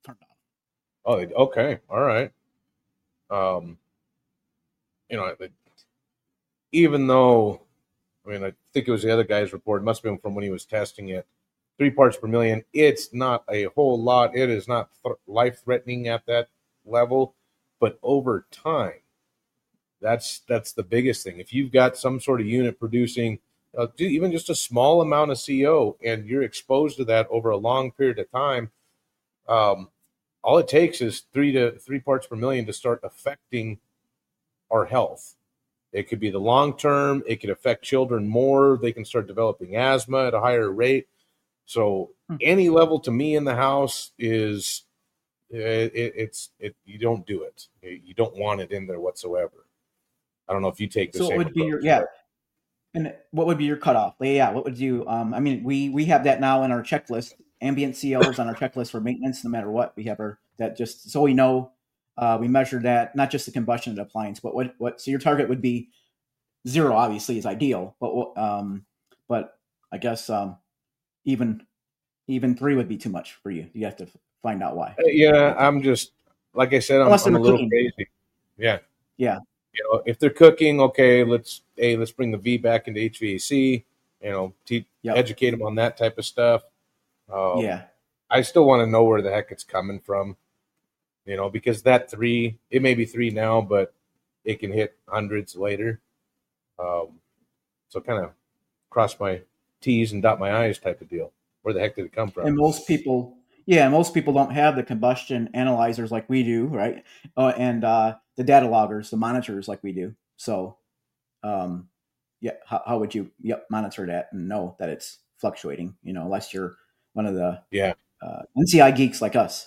Speaker 1: Oh, okay. All right. Um, you know, even though, I mean, I think it was the other guy's report, it must have been from when he was testing it, three parts per million. It's not a whole lot. It is not th- life-threatening at that level, but over time, that's that's the biggest thing. If you've got some sort of unit producing uh, even just a small amount of C O and you're exposed to that over a long period of time, um, all it takes is three to three parts per million to start affecting our health. It could be the long term. It could affect children more. They can start developing asthma at a higher rate. So hmm. any level to me in the house is it, it, it's it. You don't do it. You don't want it in there whatsoever. I don't know if you take the
Speaker 2: so
Speaker 1: same.
Speaker 2: So it would approach, be your, yeah. But... And what would be your cutoff? Yeah, what would you? Um, I mean, we we have that now in our checklist. Ambient C Os on our checklist for maintenance, no matter what. We have our that just so we know. Uh, we measure that, not just the combustion of the appliance, but what what. So your target would be zero. Obviously, is ideal, but um, but I guess um, even even three would be too much for you. You have to find out why.
Speaker 1: Yeah, I'm just like I said. I'm, I'm a little cooking. crazy. Yeah,
Speaker 2: yeah.
Speaker 1: You know, if they're cooking, okay, let's hey, let's bring the V back into H V A C. You know, te- yep. educate them on that type of stuff. Um,
Speaker 2: yeah,
Speaker 1: I still want to know where the heck it's coming from. You know, because that three, it may be three now, but it can hit hundreds later. Um, so kind of cross my T's and dot my I's type of deal. Where the heck did it come from?
Speaker 2: And most people, yeah, most people don't have the combustion analyzers like we do, right? Uh, and uh, the data loggers, the monitors like we do. So, um, yeah, how, how would you yep, monitor that and know that it's fluctuating? You know, unless you're one of the
Speaker 1: yeah
Speaker 2: uh, N C I geeks like us.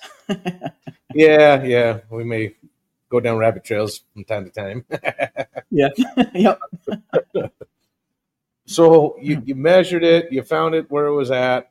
Speaker 1: yeah, yeah, we may go down rabbit trails from time to time.
Speaker 2: yeah, yep.
Speaker 1: So you, you measured it, you found it where it was at.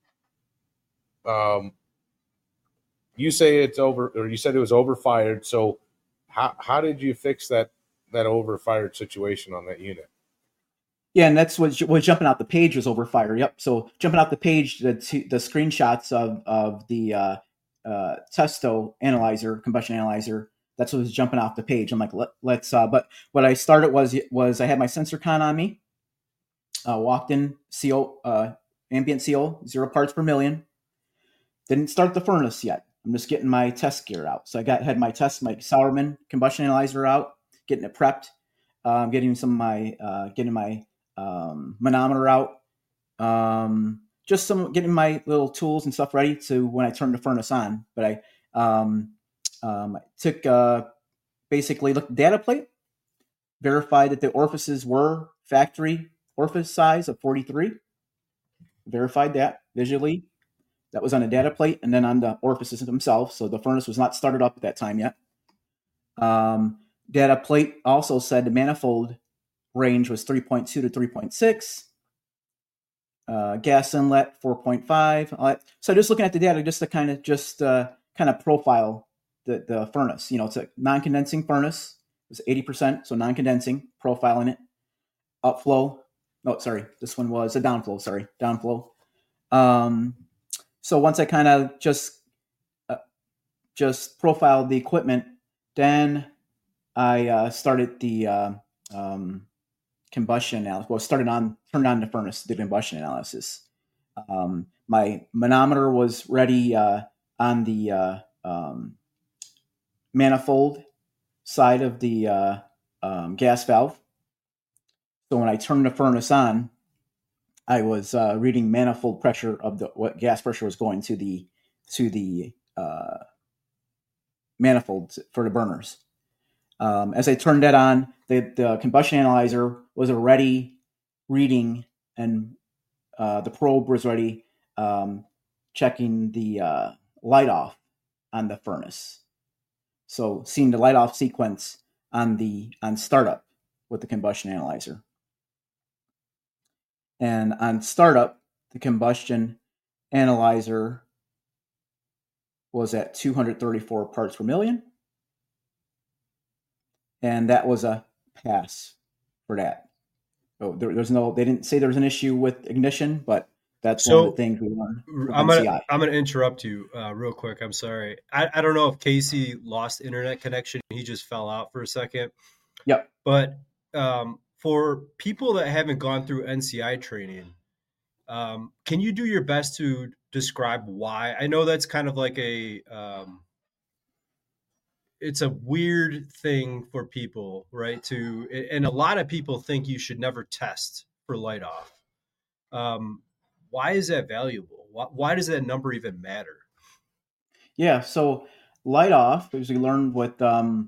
Speaker 1: Um, you say it's over, or you said it was overfired. So how how did you fix that that overfired situation on that unit?
Speaker 2: Yeah, and that's what was jumping out the page was overfire. Yep. So jumping out the page, the the screenshots of of the uh, uh, testo analyzer, combustion analyzer. That's what was jumping off the page. I'm like, Let, let's. Uh, but what I started was was I had my sensor con on me. Uh, walked in C O, uh, ambient C O, zero parts per million. Didn't start the furnace yet. I'm just getting my test gear out. So I got had my test, my Sauerman combustion analyzer out, getting it prepped, um, getting some of my, uh, getting my um, manometer out, um, just some getting my little tools and stuff ready to when I turn the furnace on. But I um, um, I took uh, basically looked at the data plate, verified that the orifices were factory orifice size of forty-three, verified that visually. That was on a data plate and then on the orifices themselves. So the furnace was not started up at that time yet. Um, data plate also said the manifold range was three point two to three point six. Uh, gas inlet four point five. So just looking at the data, just to kind of just uh, kind of profile the, the furnace. You know, it's a non-condensing furnace. It was eighty percent, so non-condensing. Profiling it. Upflow. Oh, sorry. This one was a downflow. Sorry, downflow. Um, So once I kind of just uh, just profiled the equipment, then I uh, started the uh, um, combustion analysis. Well, started on turned on the furnace, the combustion analysis. Um, my manometer was ready uh, on the uh, um, manifold side of the uh, um, gas valve. So when I turned the furnace on, I was uh, reading manifold pressure of the what gas pressure was going to the to the uh, manifolds for the burners. Um, as I turned that on, the, the combustion analyzer was already reading, and uh, the probe was already um, checking the uh, light off on the furnace. So seeing the light off sequence on the on startup with the combustion analyzer. And on startup, the combustion analyzer was at two hundred thirty-four parts per million. And that was a pass for that. So there, there's no, they didn't say there was an issue with ignition, but that's so, one of the things we learned with
Speaker 3: I'm
Speaker 2: N C I.
Speaker 3: gonna I'm gonna interrupt you uh, real quick. I'm sorry. I, I don't know if Casey lost internet connection. He just fell out for a second.
Speaker 2: Yep.
Speaker 3: But um, for people that haven't gone through N C I training, um, can you do your best to describe why? I know that's kind of like a um, it's a weird thing for people, right? To and a lot of people think you should never test for light off. Um, why is that valuable? Why, why does that number even matter?
Speaker 2: Yeah, so light off, as we learned with um,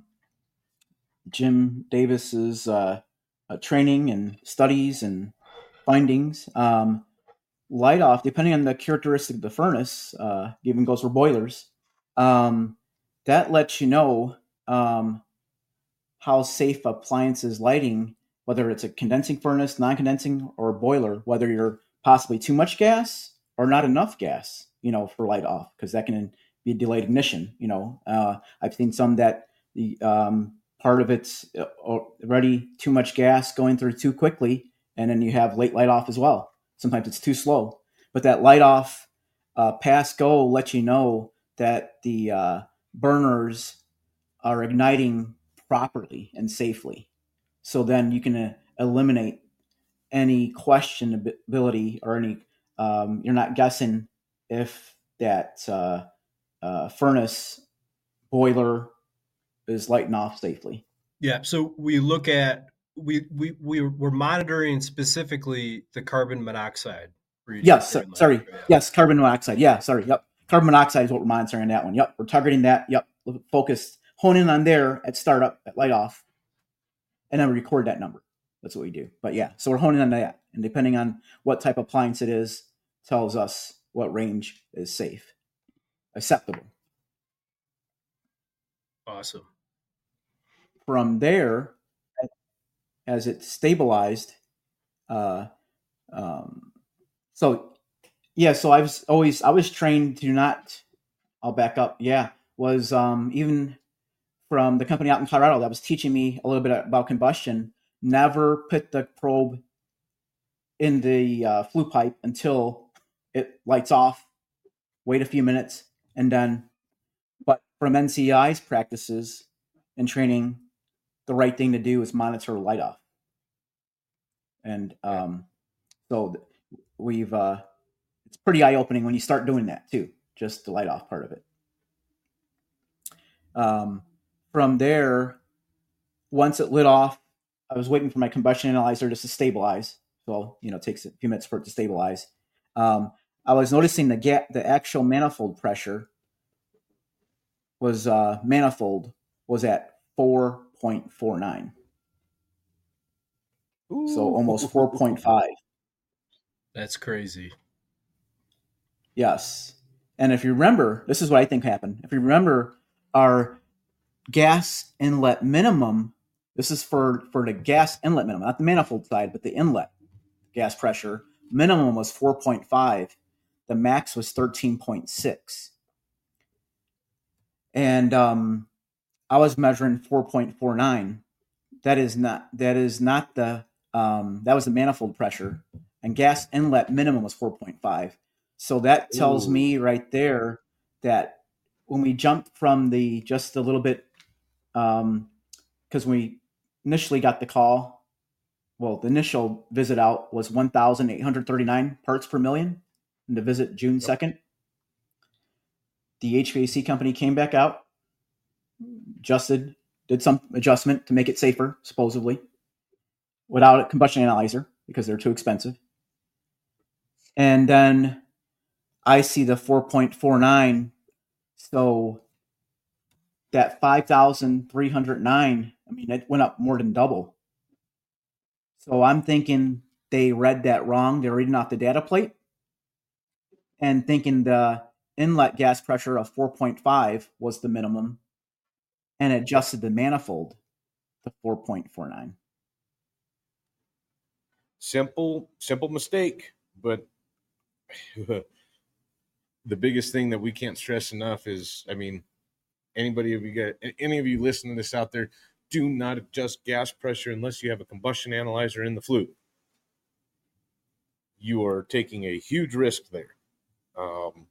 Speaker 2: Jim Davis's uh, uh, training and studies and findings, um, light off, depending on the characteristic of the furnace, uh, even goes for boilers, um, that lets you know um, how safe appliances lighting, whether it's a condensing furnace, non-condensing, or a boiler, whether you're possibly too much gas or not enough gas, you know, for light off, because that can be delayed ignition. You know, uh, I've seen some that the um, part of it's already too much gas going through too quickly, and then you have late light off as well. Sometimes it's too slow, but that light off uh, pass go lets you know that the uh, burners are igniting properly and safely. So then you can uh, eliminate any questionability or any, um, you're not guessing if that uh, uh, furnace boiler is lighting off safely.
Speaker 3: Yeah. So we look at, we, we, we we're monitoring specifically the carbon monoxide.
Speaker 2: Yes. So, sorry. Yeah. Yes. Carbon monoxide. Yeah. Sorry. Yep. Carbon monoxide is what we're monitoring on that one. Yep. We're targeting that. Yep. Focused, hone in on there at startup, at light off, and then we record that number. That's what we do. But yeah, so we're honing on that. And depending on what type of appliance it is, tells us what range is safe, acceptable.
Speaker 3: Awesome.
Speaker 2: From there, as it stabilized, uh, Um, so yeah, so I was always I was trained to not. I'll back up. Yeah, was um, even from the company out in Colorado that was teaching me a little bit about combustion. Never put the probe in the uh, flue pipe until it lights off. Wait a few minutes and then. But from N C I's practices and training, the right thing to do is monitor light off. And um, so we've uh, it's pretty eye opening when you start doing that too. Just the light off part of it. Um, from there, once it lit off, I was waiting for my combustion analyzer just to stabilize. So you know, it takes a few minutes for it to stabilize. Um, I was noticing the ga- the actual manifold pressure was uh, manifold was at four point four nine. So almost four point five.
Speaker 3: That's crazy.
Speaker 2: Yes. And if you remember, this is what I think happened. If you remember, our gas inlet minimum, this is for, for the gas inlet minimum, not the manifold side, but the inlet gas pressure, minimum was four point five. The max was thirteen point six. And um, I was measuring four point four nine. That is not, that is not the, um, that was the manifold pressure. And gas inlet minimum was four point five. So that tells Ooh. me right there that when we jump from the just a little bit, um, because we initially got the call, well, the initial visit out was one thousand eight hundred thirty-nine parts per million, and the visit June second. The H V A C company came back out, adjusted, did some adjustment to make it safer, supposedly, without a combustion analyzer because they're too expensive. And then I see the four point four nine. So that five thousand three hundred nine, I mean, it went up more than double. So I'm thinking they read that wrong. They're reading off the data plate and thinking the inlet gas pressure of four point five was the minimum and adjusted the manifold to four point four nine.
Speaker 1: Simple, simple mistake, but the biggest thing that we can't stress enough is, I mean, anybody of you get any of you listening to this out there, do not adjust gas pressure unless you have a combustion analyzer in the flue. You are taking a huge risk there. Um,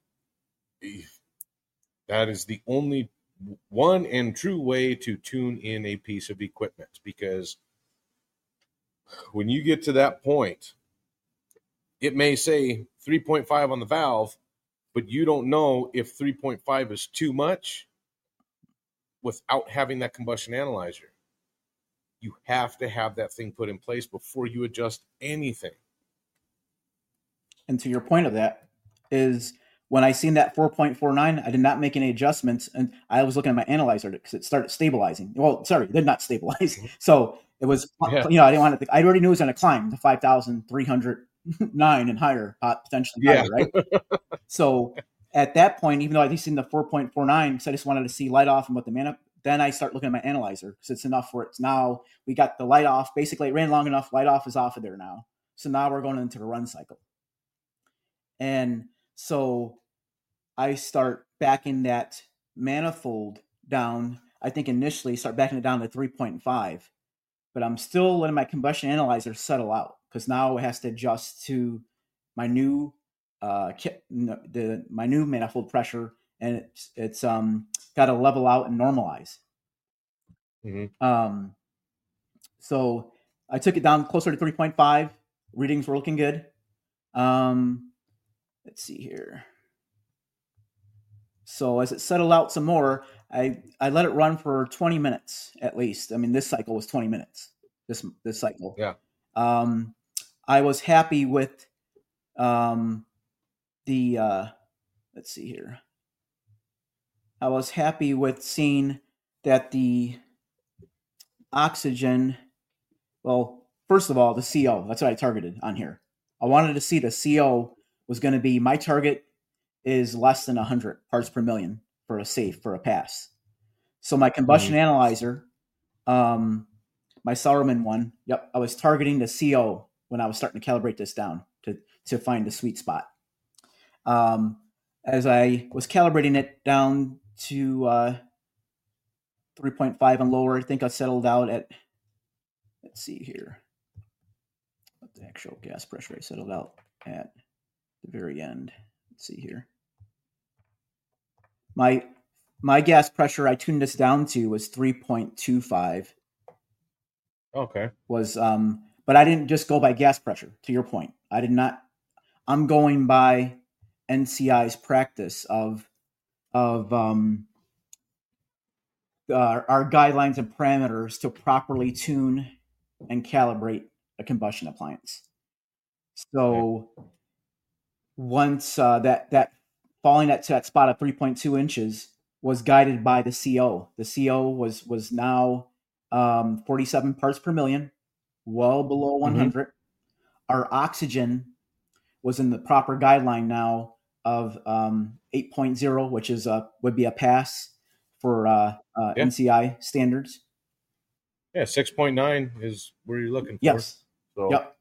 Speaker 1: that is the only one and true way to tune in a piece of equipment, because when you get to that point, it may say three point five on the valve, but you don't know if three point five is too much without having that combustion analyzer. You have to have that thing put in place before you adjust anything.
Speaker 2: And to your point of that is when I seen that four point four nine, I did not make any adjustments, and I was looking at my analyzer because it started stabilizing. Well, sorry, it did not stabilize. So it was, yeah. you know, I didn't want to, I already knew it was going to climb to five thousand three hundred nine and higher, potentially
Speaker 1: yeah.
Speaker 2: higher, right? So at that point, even though I seen the four point four nine, because I just wanted to see light off and what the mana, then I start looking at my analyzer because it's enough for it's now we got the light off. Basically, it ran long enough. Light off is off of there now. So now we're going into the run cycle. And so I start backing that manifold down. I think initially start backing it down to three point five, but I'm still letting my combustion analyzer settle out because now it has to adjust to my new uh, the my new manifold pressure, and it's it's um got to level out and normalize.
Speaker 1: Mm-hmm.
Speaker 2: Um, so I took it down closer to three point five. Readings were looking good. Um, let's see here. So as it settled out some more, I, I let it run for twenty minutes at least. I mean, this cycle was twenty minutes, this this cycle.
Speaker 1: Yeah.
Speaker 2: Um, I was happy with um, the, uh, let's see here. I was happy with seeing that the oxygen, well, first of all, the C O, that's what I targeted on here. I wanted to see the C O was going to be, my target is less than one hundred parts per million for a safe, for a pass. So my combustion mm-hmm. analyzer, um, my Sauerman one, yep, I was targeting the C O when I was starting to calibrate this down to, to find the sweet spot. Um, as I was calibrating it down to uh, three point five and lower, I think I settled out at, let's see here, what the actual gas pressure I settled out at the very end. Let's see here. My my gas pressure I tuned this down to was three point two five.
Speaker 1: Okay.
Speaker 2: Was um, but I didn't just go by gas pressure. To your point, I did not. I'm going by N C I's practice of of um, uh, our guidelines and parameters to properly tune and calibrate a combustion appliance. So okay. once uh, that that falling at that spot of three point two inches was guided by the C O. The C O was was now um, forty-seven parts per million, well below one hundred. Mm-hmm. Our oxygen was in the proper guideline now of um, eight point oh, which is a would be a pass for uh, uh, yeah. N C I standards.
Speaker 1: Yeah, six point nine is where you're looking for.
Speaker 2: Yes. So. Yep.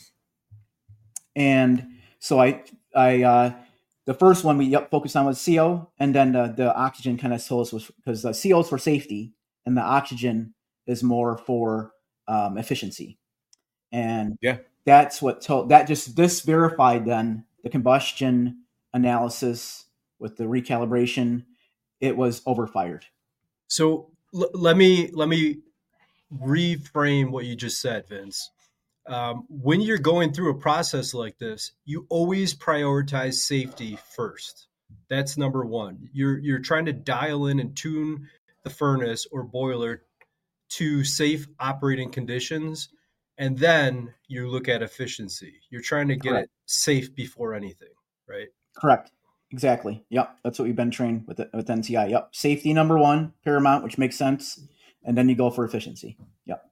Speaker 2: And so I I uh, the first one we yep, focused on was C O, and then the, the oxygen kind of told us was because the C O is for safety, and the oxygen is more for um, efficiency. And
Speaker 1: yeah,
Speaker 2: that's what told that just this verified then the combustion analysis with the recalibration, it was overfired.
Speaker 3: So l- let me let me reframe what you just said, Vince. Um, when you're going through a process like this, you always prioritize safety first. That's number one. You're you're trying to dial in and tune the furnace or boiler to safe operating conditions, and then you look at efficiency. You're trying to get Correct. It safe before anything, right?
Speaker 2: Correct. Exactly. Yep. That's what we've been trained with with N C I. Yep. Safety number one, paramount, which makes sense, and then you go for efficiency. Yep.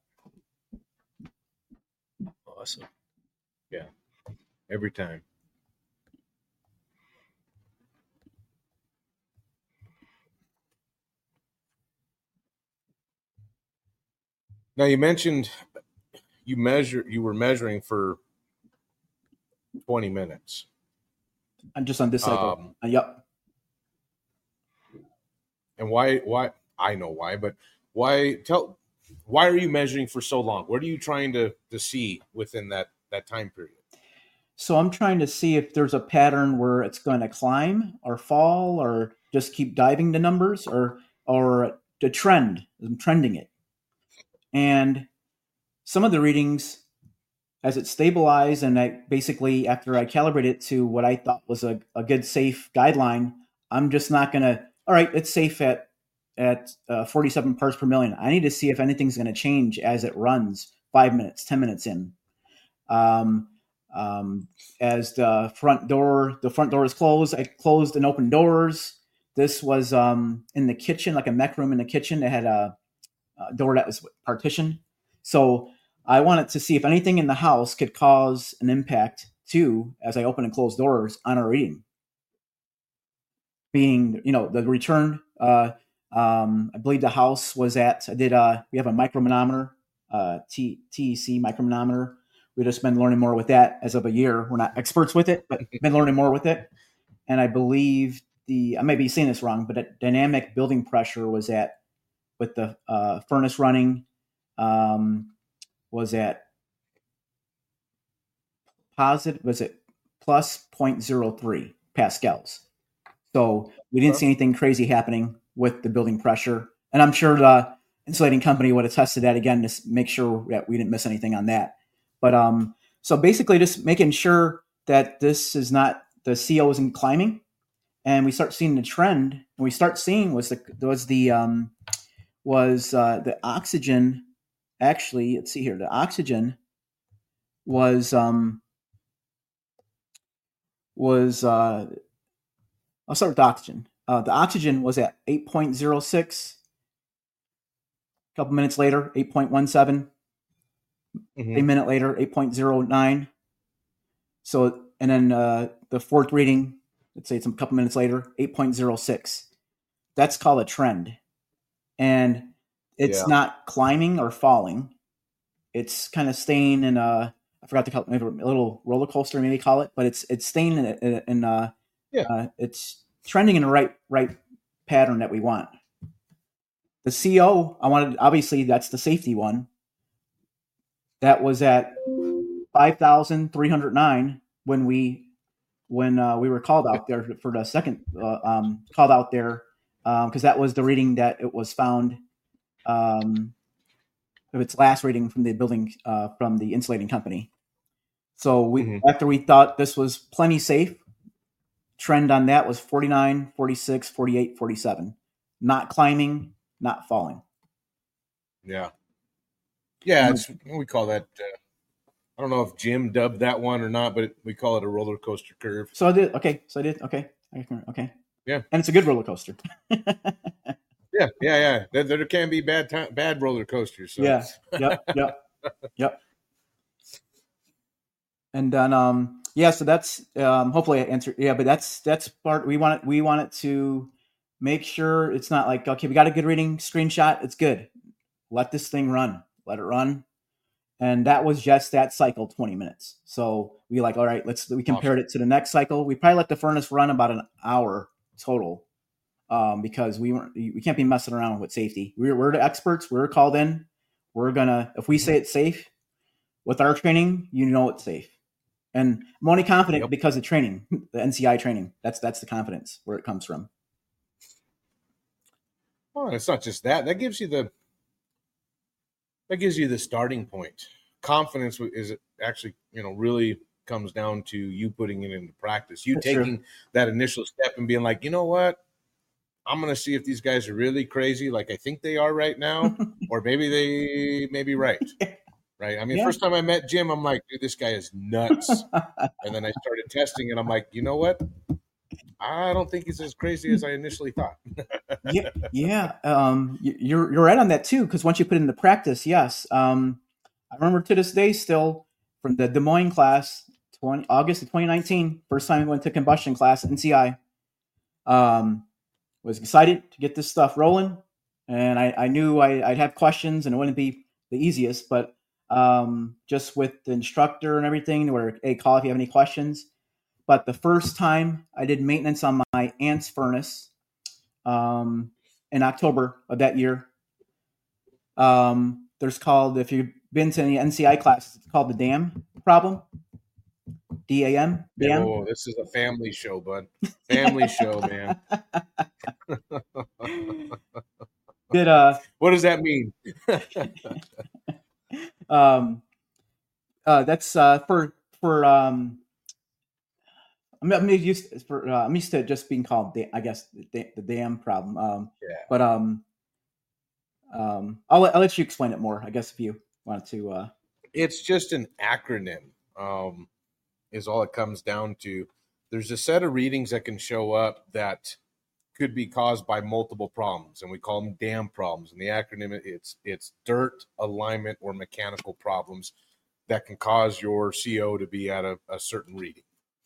Speaker 3: Awesome.
Speaker 1: Yeah. Every time. Now you mentioned you measure you were measuring for twenty minutes.
Speaker 2: And just on this cycle. Um, uh, yep.
Speaker 1: And why why I know why, but why tell why are you measuring for so long? What are you trying to, to see within that, that time period?
Speaker 2: So I'm trying to see if there's a pattern where it's going to climb or fall or just keep diving the numbers or or the trend. I'm trending it. And some of the readings, as it stabilized, and I basically, after I calibrated it to what I thought was a, a good, safe guideline, I'm just not going to, all right, it's safe at at uh, forty-seven parts per million. I need to see if anything's going to change as it runs five minutes, ten minutes in. Um, um, as the front door, the front door is closed, I closed and opened doors. This was um, in the kitchen, like a mech room in the kitchen. It had a, a door that was partitioned. So I wanted to see if anything in the house could cause an impact too, as I open and close doors on our reading. Being, you know, the return, uh, um, I believe the house was at, I did, uh, we have a micromanometer, uh, T- TEC micromanometer. We've just been learning more with that as of a year. We're not experts with it, but been learning more with it. And I believe the, I may be saying this wrong, but a dynamic building pressure was at, with the uh, furnace running, um, was at positive, was it plus zero point zero three Pascals. So we didn't see anything crazy happening with the building pressure. And I'm sure the insulating company would have tested that again to make sure that we didn't miss anything on that. But um, so basically just making sure that this is not, the C O isn't climbing. And we start seeing the trend. And we start seeing was the, was the, um, was uh, the oxygen, actually, let's see here, the oxygen was, um, was, uh, I'll start with the oxygen. Uh, the oxygen was at eight point oh six. A couple minutes later, eight point one seven. Mm-hmm. A minute later, eight point oh nine. So, and then uh, the fourth reading, let's say it's a couple minutes later, eight point oh six. That's called a trend. And it's yeah. not climbing or falling. It's kind of staying in a, I forgot to call it, maybe a little roller coaster, maybe call it, but it's it's staying in, in, in uh,
Speaker 1: Yeah.
Speaker 2: uh, it's trending in the right right pattern that we want. The C O, I wanted, obviously that's the safety one. That was at five thousand three hundred nine when we when uh, we were called out there for the second uh, um, called out there because um, that was the reading that it was found um, of its last reading from the building uh, from the insulating company. So we mm-hmm. after we thought this was plenty safe, trend on that was forty-nine, forty-six, forty-eight, forty-seven. Not climbing, not falling.
Speaker 1: Yeah. Yeah, it's, we call that, uh, I don't know if Jim dubbed that one or not, but it, we call it a roller coaster curve.
Speaker 2: So I did, okay, so I did, okay, okay.
Speaker 1: Yeah.
Speaker 2: And it's a good roller coaster.
Speaker 1: yeah, yeah, yeah. There, there can be bad time, bad roller coasters. So.
Speaker 2: Yeah, yep, yep, yep. And then, um, yeah, so that's, um, hopefully I answered, yeah, but that's, that's part, we want it, we want it to make sure it's not like, okay, we got a good reading screenshot, it's good. Let this thing run. Let it run. And that was just that cycle, twenty minutes. So we like, all right, let's, we compared awesome. it to the next cycle. We probably let the furnace run about an hour total um, because we weren't, we can't be messing around with safety. We're, we're the experts. We're called in. We're going to, if we say it's safe with our training, you know it's safe. And I'm only confident yep. because of training, the N C I training. That's, that's the confidence where it comes from.
Speaker 1: Well, it's not just that. That gives you the, That gives you the starting point. Confidence is actually, you know, really comes down to you putting it into practice. You
Speaker 2: That's
Speaker 1: taking
Speaker 2: true.
Speaker 1: that initial step and being like, you know what? I'm going to see if these guys are really crazy like I think they are right now, or maybe they may be right. Right? I mean, yeah. First time I met Jim, I'm like, dude, this guy is nuts. And then I started testing and I'm like, you know what? I don't think he's as crazy as I initially thought.
Speaker 2: yeah, yeah. Um, you're you're right on that too, because once you put it into practice, yes. Um, I remember to this day still from the Des Moines class, twenty August of twenty nineteen, first time I went to combustion class, N C I. Um, was excited to get this stuff rolling, and I, I knew I, I'd have questions, and it wouldn't be the easiest, but um, just with the instructor and everything, where hey, call if you have any questions. But the first time I did maintenance on my aunt's furnace um, in October of that year, um, there's called, if you've been to any N C I classes, it's called the DAM problem. D A M.
Speaker 1: Yeah, whoa, whoa, this is a family show, bud. Family show, man.
Speaker 2: Did uh?
Speaker 1: What does that mean?
Speaker 2: um, uh, that's uh for for um. I'm, I'm used for uh, I'm used to just being called, I guess, the, the DAM problem. Um,
Speaker 1: yeah.
Speaker 2: But um, um, I'll I'll let you explain it more, I guess, if you wanted to. Uh...
Speaker 1: It's just an acronym. Um, is all it comes down to. There's a set of readings that can show up that could be caused by multiple problems, and we call them DAM problems. And the acronym, it's it's dirt, alignment, or mechanical problems that can cause your C O to be at a, a certain reading.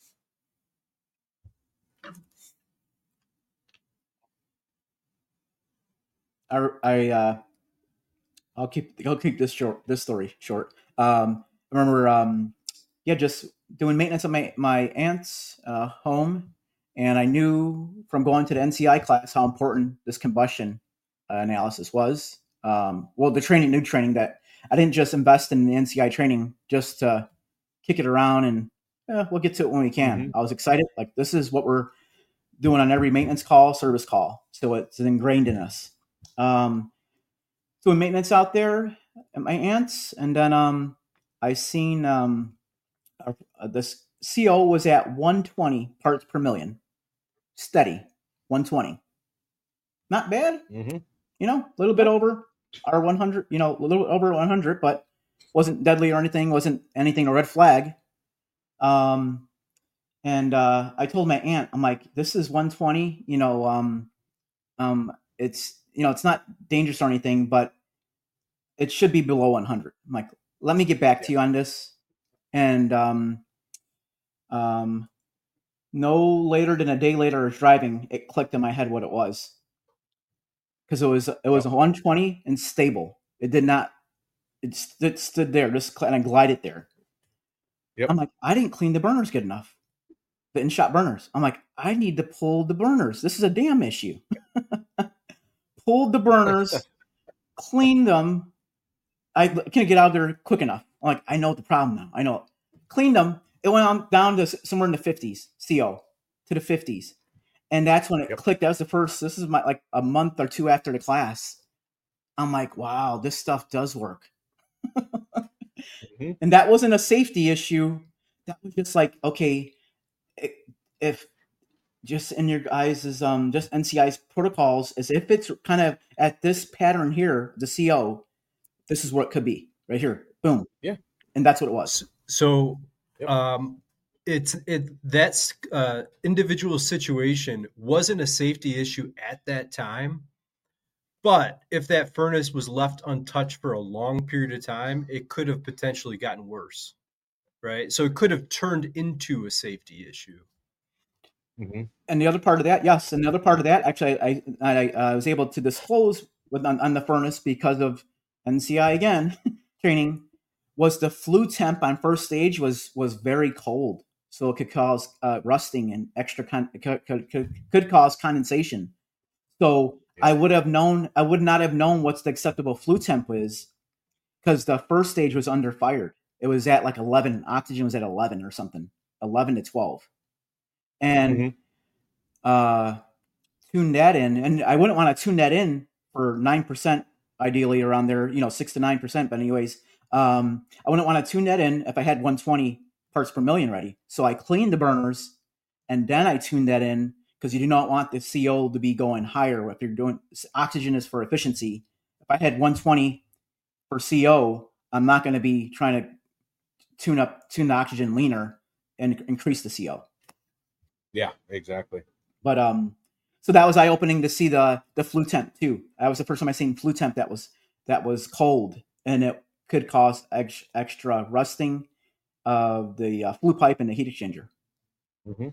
Speaker 2: I, I uh, I'll keep I'll keep this short. This story short. Um, I remember, um, yeah, just doing maintenance on my my aunt's uh, home, and I knew from going to the N C I class how important this combustion uh, analysis was. Um, well, the training, new training that I didn't just invest in the N C I training just to kick it around and eh, we'll get to it when we can. Mm-hmm. I was excited. Like, this is what we're doing on every maintenance call, service call. So it's ingrained in us. Um, doing maintenance out there at my aunt's, and then um, I seen um, uh, this C O was at one twenty parts per million, steady, one twenty, not bad.
Speaker 1: Mm-hmm.
Speaker 2: You know, a little bit over our one hundred. You know, a little over one hundred, but wasn't deadly or anything. Wasn't anything a red flag. Um, and uh, I told my aunt, I'm like, this is one twenty. You know, um, um, it's. You know, it's not dangerous or anything, but it should be below one hundred. I'm like, let me get back yeah. to you on this. And um, um, no later than a day later, I was driving, it clicked in my head what it was. Because it was it was oh. one twenty and stable. It did not, it, st- it stood there, just kind of glided there.
Speaker 1: Yep.
Speaker 2: I'm like, I didn't clean the burners good enough. The in-shop burners. I'm like, I need to pull the burners. This is a damn issue. Pulled the burners, cleaned them. I couldn't get out of there quick enough. I'm like, I know the problem now. I know it. Cleaned them. It went on down to somewhere in the fifties, C O, to the fifties. And that's when it
Speaker 1: Yep.
Speaker 2: clicked. That was the first, this is my like a month or two after the class. I'm like, wow, this stuff does work.
Speaker 1: Mm-hmm.
Speaker 2: And that wasn't a safety issue. That was just like, okay, if just in your guys' is um just N C I's protocols, is if it's kind of at this pattern here, the C O, this is what it could be right here. Boom.
Speaker 1: Yeah.
Speaker 2: And that's what it was.
Speaker 3: So
Speaker 1: Yep.
Speaker 3: um, it's it that's uh, individual situation wasn't a safety issue at that time, but if that furnace was left untouched for a long period of time, it could have potentially gotten worse, right? So it could have turned into a safety issue.
Speaker 1: Mm-hmm.
Speaker 2: And the other part of that, yes, and the other part of that, actually, I I, I was able to disclose with on, on the furnace because of N C I again training, was the flue temp on first stage was was very cold, so it could cause uh, rusting and extra con- could, could, could could cause condensation. So
Speaker 1: Yeah.
Speaker 2: I would have known, I would not have known what's the acceptable flue temp is, because the first stage was under fired. It was at like eleven. Oxygen was at eleven or something, eleven to twelve. And
Speaker 1: Mm-hmm.
Speaker 2: uh, tune that in. And I wouldn't want to tune that in for nine percent, ideally around there, you know, six to nine percent. But anyways, um, I wouldn't want to tune that in if I had one hundred twenty parts per million ready. So I cleaned the burners and then I tuned that in, because you do not want the C O to be going higher. If you're doing oxygen is for efficiency. If I had one hundred twenty for C O, I'm not going to be trying to tune up, tune the oxygen leaner and increase the C O.
Speaker 1: Yeah, exactly.
Speaker 2: But um, so that was eye opening to see the the flue temp too. That was the first time I seen flue temp that was that was cold, and it could cause ex- extra rusting of the uh, flue pipe and the heat exchanger.
Speaker 1: Mm-hmm.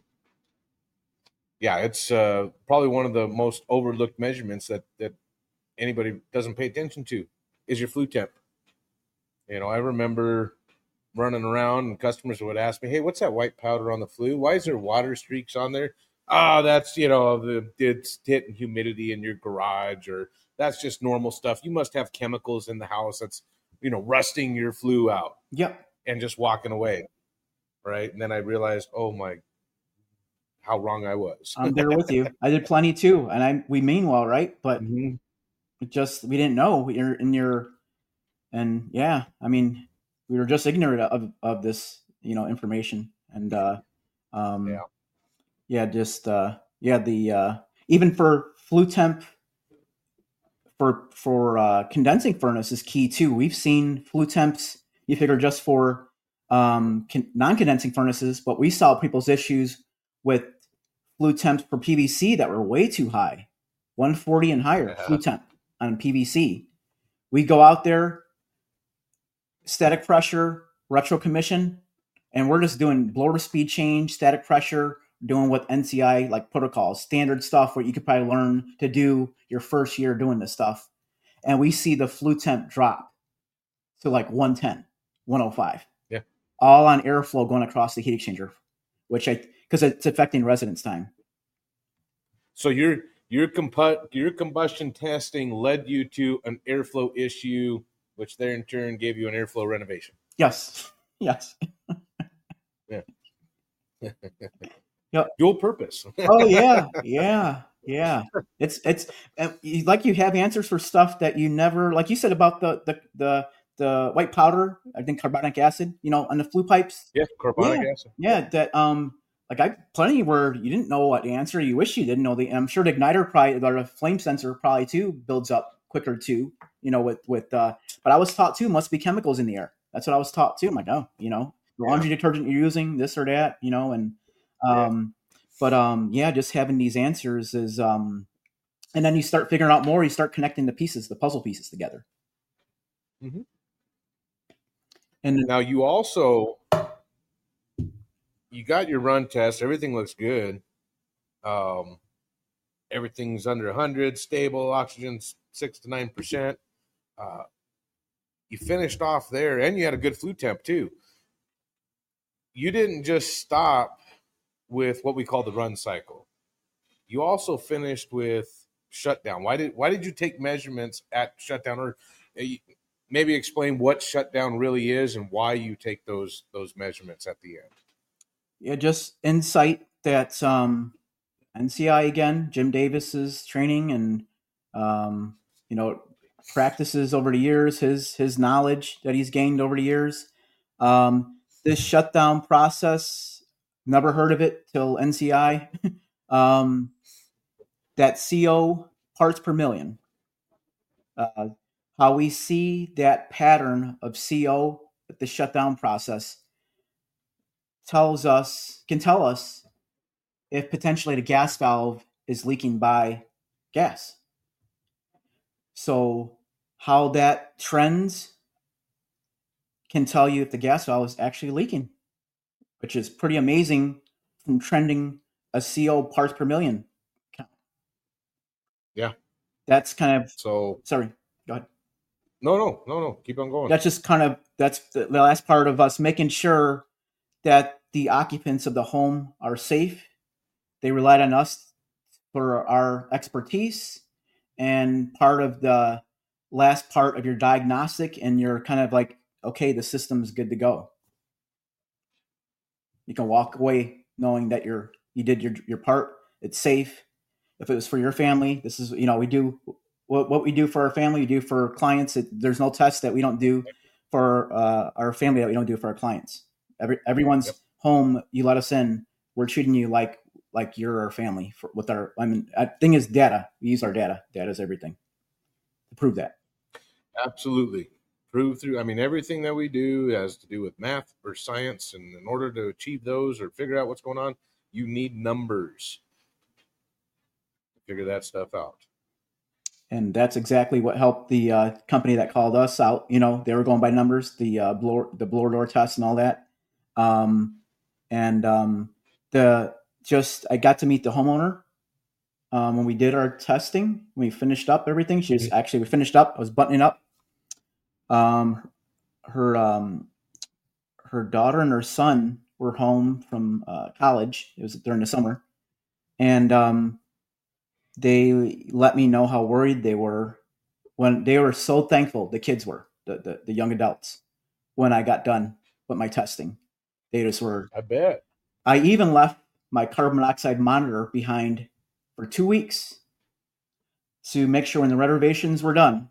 Speaker 1: Yeah, it's uh, probably one of the most overlooked measurements that that anybody doesn't pay attention to is your flue temp. You know, I remember running around and customers would ask me, "Hey, what's that white powder on the flue? Why is there water streaks on there?" Ah, oh, that's, you know, the it's hitting humidity in your garage, or that's just normal stuff. You must have chemicals in the house that's, you know, rusting your flue out.
Speaker 2: Yep.
Speaker 1: And just walking away, right? And then I realized, oh my, how wrong I was.
Speaker 2: I'm there with you. I did plenty too, and I we mean well, right? But
Speaker 1: mm-hmm.
Speaker 2: it just we didn't know you're in your, and yeah, I mean, we were just ignorant of, of this, you know, information. And uh, um,
Speaker 1: yeah,
Speaker 2: yeah, just uh, yeah, the uh, even for flue temp for for uh, condensing furnace is key too. We've seen flue temps, you figure, just for um, con- non-condensing furnaces, but we saw people's issues with flue temps for P V C that were way too high, one forty and higher
Speaker 1: yeah.
Speaker 2: flue temp on P V C. We go out there, static pressure, retro commission, and we're just doing blower speed change, static pressure, doing what N C I like protocols, standard stuff where you could probably learn to do your first year doing this stuff. And we see the flue temp drop to like one ten, one oh five.
Speaker 1: Yeah.
Speaker 2: All on airflow going across the heat exchanger, which I, because it's affecting residence time.
Speaker 1: So your your compu- your combustion testing led you to an airflow issue, which there in turn gave you an airflow renovation.
Speaker 2: Yes. Yes.
Speaker 1: Yeah.
Speaker 2: Yep.
Speaker 1: Dual purpose.
Speaker 2: Oh yeah, yeah, yeah. It's it's uh, like you have answers for stuff that you never, like you said about the the the, the white powder. I think carbonic acid. You know, on the flue pipes.
Speaker 1: Yeah, carbonic
Speaker 2: yeah,
Speaker 1: acid.
Speaker 2: Yeah, that um, like I plenty where you didn't know what the answer. You wish you didn't know the. I'm sure the igniter probably, or the flame sensor probably too builds up quicker too. You know, with with. Uh, but I was taught too must be chemicals in the air. That's what I was taught too. I'm like, oh, you know, the laundry yeah. detergent you're using, this or that, you know, and. Um, yeah. But um, yeah, just having these answers is, um, and then you start figuring out more. You start connecting the pieces, the puzzle pieces together.
Speaker 1: Mm-hmm.
Speaker 2: And then,
Speaker 1: now you also you got your run test. Everything looks good. Um, everything's under one hundred, stable. Oxygen's six to nine percent. Uh, you finished off there, and you had a good flue temp too. you didn't just stop with what we call the run cycle. You also finished with shutdown. Why did why did you take measurements at shutdown, or uh, maybe explain what shutdown really is and why you take those those measurements at the end?
Speaker 2: Yeah, just insight that um, N C I again, Jim Davis's training and um, you know practices over the years, his his knowledge that he's gained over the years. Um, this shutdown process, never heard of it till N C I. um, that C O parts per million. Uh, how we see that pattern of C O at the shutdown process tells us can tell us if potentially the gas valve is leaking by gas. So how that trends can tell you if the gas valve is actually leaking, which is pretty amazing from trending a C O parts per million count.
Speaker 1: Yeah.
Speaker 2: That's kind of
Speaker 1: so
Speaker 2: sorry, go ahead.
Speaker 1: No, no, no, no. Keep on going.
Speaker 2: That's just kind of that's the, the last part of us making sure that the occupants of the home are safe. They relied on us for our expertise, and part of the last part of your diagnostic, and you're kind of like, okay, the system's good to go. You can walk away knowing that you're you did your your part. It's safe. If it was for your family, this is you know we do what what we do for our family. We do for clients. It, there's no test that we don't do for uh, our family that we don't do for our clients. Every everyone's yep. home. You let us in. We're treating you like like you're our family for, with our. I mean, the thing is data. We use our data. Data is everything. To prove that.
Speaker 1: Absolutely. Prove through. I mean, everything that we do has to do with math or science, and in order to achieve those or figure out what's going on, you need numbers to figure that stuff out.
Speaker 2: And that's exactly what helped the uh, company that called us out. You know, they were going by numbers, the uh, blower, the blower door test, and all that. Um, and um, the just I got to meet the homeowner um, when we did our testing. We finished up everything. She was mm-hmm. actually we finished up. I was buttoning up. Um, her um, her daughter and her son were home from uh, college. It was during the summer, and um, they let me know how worried they were when they were so thankful. The kids were the, the, the young adults when I got done with my testing. They just were.
Speaker 1: I bet.
Speaker 2: I even left my carbon monoxide monitor behind for two weeks to make sure when the renovations were done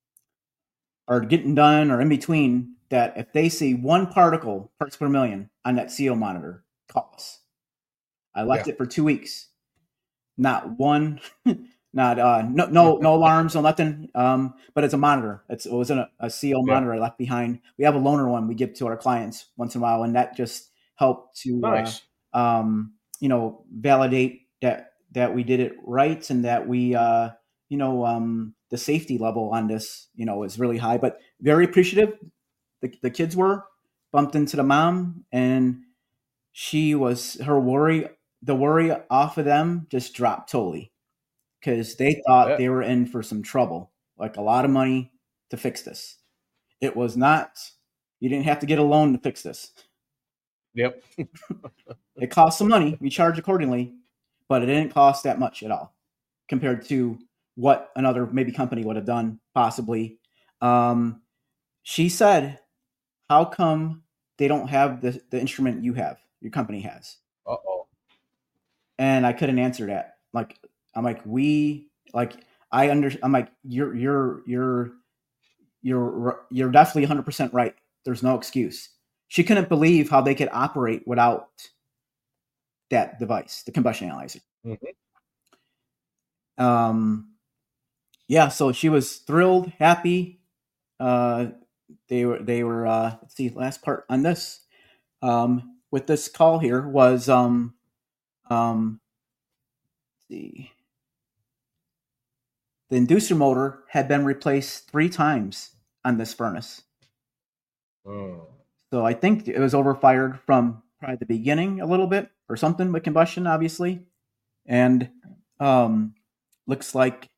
Speaker 2: or getting done or in between that if they see one particle parts per million on that C O monitor, call us. I left yeah. it for two weeks. Not one, not uh, no no no alarms, no nothing. Um, but it's a monitor. It's, it was a, a C O yeah. monitor I left behind. We have a loaner one we give to our clients once in a while, and that just helped to
Speaker 1: nice.
Speaker 2: uh, um, you know validate that that we did it right and that we uh, you know um, the safety level on this you know is really high. But very appreciative. The the kids were bumped into the mom, and she was her worry. The worry off of them just dropped totally because they thought they were in for some trouble, like a lot of money to fix this. It was not, you didn't have to get a loan to fix this.
Speaker 1: Yep.
Speaker 2: It cost some money. We charge accordingly, but it didn't cost that much at all compared to what another maybe company would have done possibly. Um, she said, how come they don't have the, the instrument you have, your company has?
Speaker 1: Uh-oh.
Speaker 2: And I couldn't answer that. Like, I'm like, we, like, I under, I'm like, you're, you're, you're, you're, you're definitely one hundred percent right. There's no excuse. She couldn't believe how they could operate without that device, the combustion analyzer. Mm-hmm. Um, yeah. So she was thrilled, happy. Uh, they were, they were, uh, let's see, last part on this, um, with this call here was, um, um, the the inducer motor had been replaced three times on this furnace.
Speaker 1: Oh.
Speaker 2: So I think it was overfired from probably the beginning a little bit or something with combustion, obviously. And um, looks like,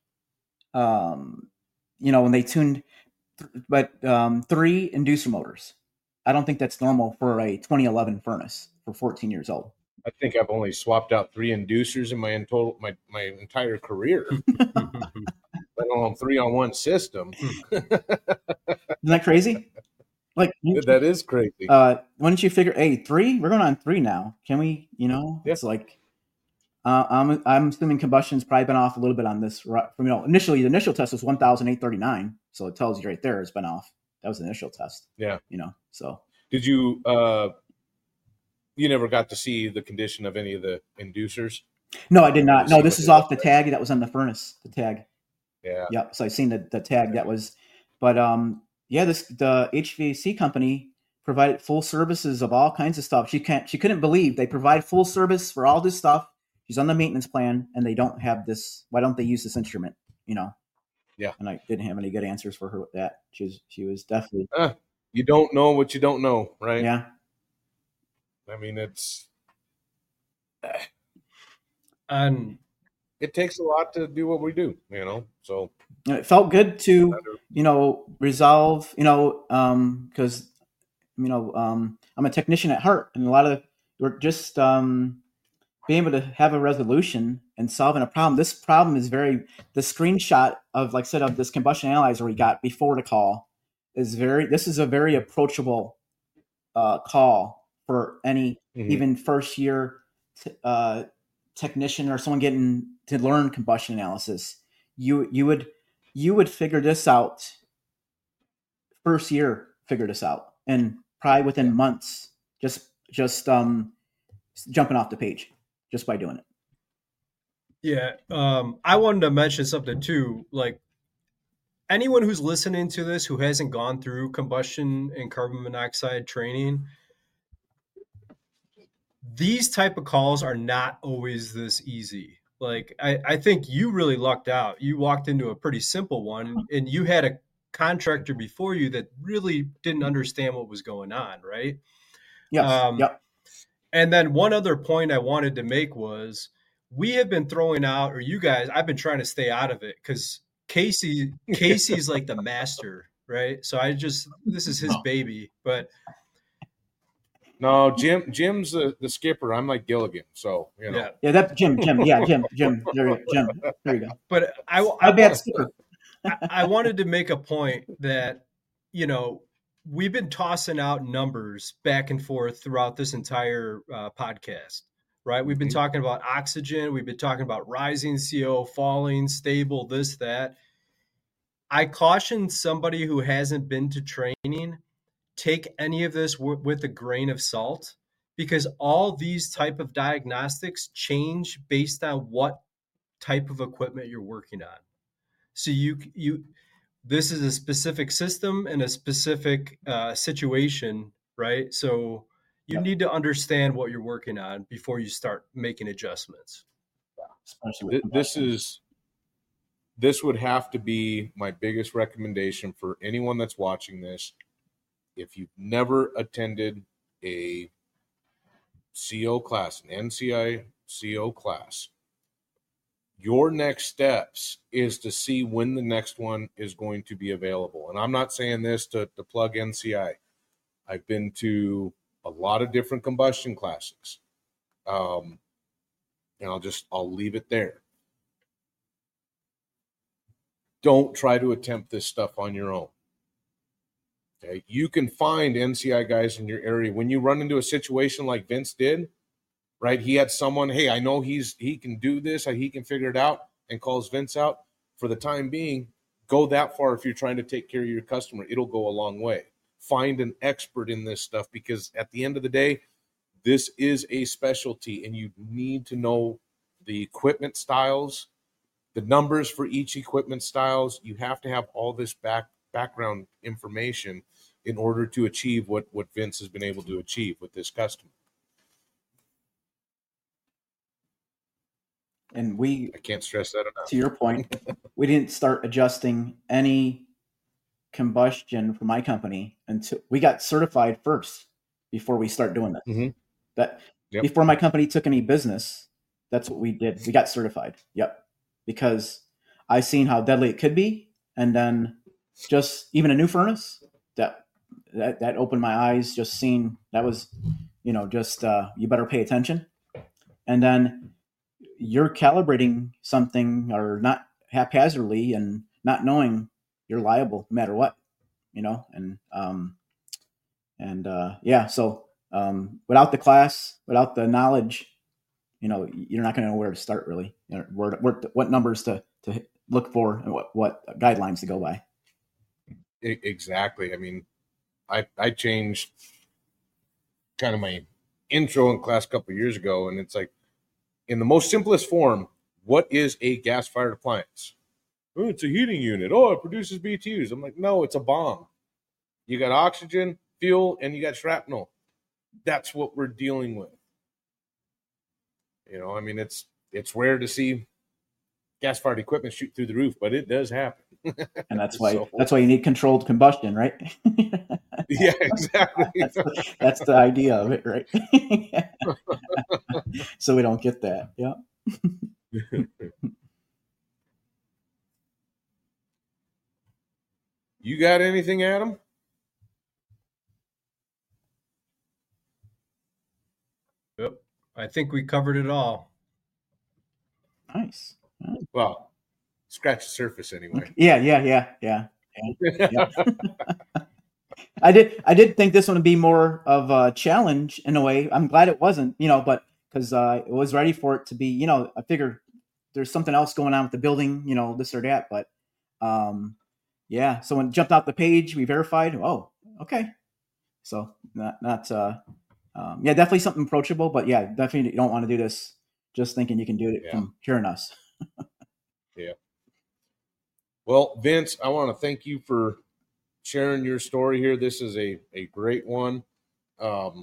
Speaker 2: um, you know, when they tuned, th- but um, three inducer motors. I don't think that's normal for a twenty eleven furnace for fourteen years old.
Speaker 1: I think I've only swapped out three inducers in my in total my, my entire career. Let alone three on one system.
Speaker 2: Isn't that crazy? Like
Speaker 1: that is crazy.
Speaker 2: Uh, why don't you figure, hey, three? We're going on three now. Can we? You know, yeah. It's like uh, I'm I'm assuming combustion's probably been off a little bit on this. From you know, initially the initial test was one thousand eight thirty nine, so it tells you right there it's been off. That was the initial test.
Speaker 1: Yeah,
Speaker 2: you know. So
Speaker 1: did you? Uh, you never got to see the condition of any of the inducers?
Speaker 2: No, I did not. No, this is off the tag that was on the furnace. The tag.
Speaker 1: Yeah.
Speaker 2: Yep. So I seen the the tag that was, but um. Yeah, this the H V A C company provided full services of all kinds of stuff. She can't, she couldn't believe they provide full service for all this stuff. She's on the maintenance plan, and they don't have this. Why don't they use this instrument? You know.
Speaker 1: Yeah.
Speaker 2: And I didn't have any good answers for her with that. She was she was definitely.
Speaker 1: Uh, you don't know what you don't know, right?
Speaker 2: Yeah.
Speaker 1: I mean, it's.
Speaker 3: And
Speaker 1: it takes a lot to do what we do, you know. So.
Speaker 2: And it felt good to, you know, resolve, you know, um, because, you know, um, I'm a technician at heart, and a lot of we're just um, being able to have a resolution and solving a problem. This problem is very, the screenshot of, like I said, of this combustion analyzer we got before the call is very, this is a very approachable uh, call for any mm-hmm. even first year t- uh, technician or someone getting to learn combustion analysis. You, you would, you would figure this out first year, figure this out, and probably within months, just, just um, jumping off the page just by doing it.
Speaker 3: Yeah. Um, I wanted to mention something too. Like anyone who's listening to this, who hasn't gone through combustion and carbon monoxide training, these type of calls are not always this easy. Like, I, I think you really lucked out. You walked into a pretty simple one, and you had a contractor before you that really didn't understand what was going on, right?
Speaker 2: Yes.
Speaker 3: Um,
Speaker 2: yep.
Speaker 3: And then one other point I wanted to make was we have been throwing out, or you guys, I've been trying to stay out of it because Casey, Casey's like the master, right? So I just, this is his baby, but.
Speaker 1: No, Jim. Jim's the, the skipper. I'm like Gilligan, so you know.
Speaker 3: Yeah,
Speaker 2: yeah that Jim. Jim. Yeah, Jim. Jim. There, Jim. There you go.
Speaker 3: But I, I,
Speaker 2: I bad skipper.
Speaker 3: I, I wanted to make a point that, you know, we've been tossing out numbers back and forth throughout this entire uh, podcast, right? We've been mm-hmm. talking about oxygen. We've been talking about rising C O, falling, stable, this, that. I caution somebody who hasn't been to training. Take any of this w- with a grain of salt, because all these type of diagnostics change based on what type of equipment you're working on. So you, you, this is a specific system and a specific uh, situation, right? So you yeah. need to understand what you're working on before you start making adjustments.
Speaker 1: Yeah. This is, this would have to be my biggest recommendation for anyone that's watching this. If you've never attended a C O class, an N C I C O class, your next steps is to see when the next one is going to be available. And I'm not saying this to, to plug N C I. I've been to a lot of different combustion classes. Um, and I'll just, I'll leave it there. Don't try to attempt this stuff on your own. Okay, you can find N C I guys in your area. When you run into a situation like Vince did, right? He had someone, hey, I know he's he can do this, he can figure it out, and calls Vince out. For the time being, go that far if you're trying to take care of your customer. It'll go a long way. Find an expert in this stuff, because at the end of the day, this is a specialty, and you need to know the equipment styles, the numbers for each equipment styles. You have to have all this back background information in order to achieve what, what Vince has been able to achieve with this customer.
Speaker 2: And we,
Speaker 1: I can't stress that enough.
Speaker 2: To your point, we didn't start adjusting any combustion for my company until we got certified first before we start doing that.
Speaker 1: Mm-hmm.
Speaker 2: That
Speaker 1: yep.
Speaker 2: Before my company took any business, that's what we did. We got certified. Yep. Because I seen how deadly it could be. And then just even a new furnace, that that, that opened my eyes, just seeing that was, you know, just, uh, you better pay attention. And then you're calibrating something or not haphazardly and not knowing you're liable no matter what, you know, and, um, and, uh, yeah, so, um, without the class, without the knowledge, you know, you're not going to know where to start really, you know, where, where, what numbers to, to look for and what, what guidelines to go by.
Speaker 1: Exactly. I mean, I, I changed kind of my intro in class a couple of years ago, and it's like, in the most simplest form, what is a gas-fired appliance? Oh, it's a heating unit. Oh, it produces B T Us. I'm like, no, it's a bomb. You got oxygen, fuel, and you got shrapnel. That's what we're dealing with. You know, I mean, it's it's rare to see gas-fired equipment shoot through the roof, but it does happen.
Speaker 2: And that's why so, that's why you need controlled combustion, right?
Speaker 1: Yeah, exactly.
Speaker 2: that's, the, that's the idea of it, right? So we don't get that. Yeah.
Speaker 1: You got anything, Adam?
Speaker 3: Yep. I think we covered it all.
Speaker 2: Nice.
Speaker 1: Well, scratch the surface anyway.
Speaker 2: Yeah, yeah, yeah, yeah. yeah. yeah. I did I did think this one would be more of a challenge in a way. I'm glad it wasn't, you know, but because uh, I was ready for it to be, you know, I figured there's something else going on with the building, you know, this or that. But um, yeah, so when it jumped out the page, we verified, oh, okay. So not, not uh, um, yeah, definitely something approachable, but yeah, definitely you don't want to do this just thinking you can do it yeah. from hearing us.
Speaker 1: Yeah. Well, Vince, I want to thank you for sharing your story here. This is a, a great one. Um,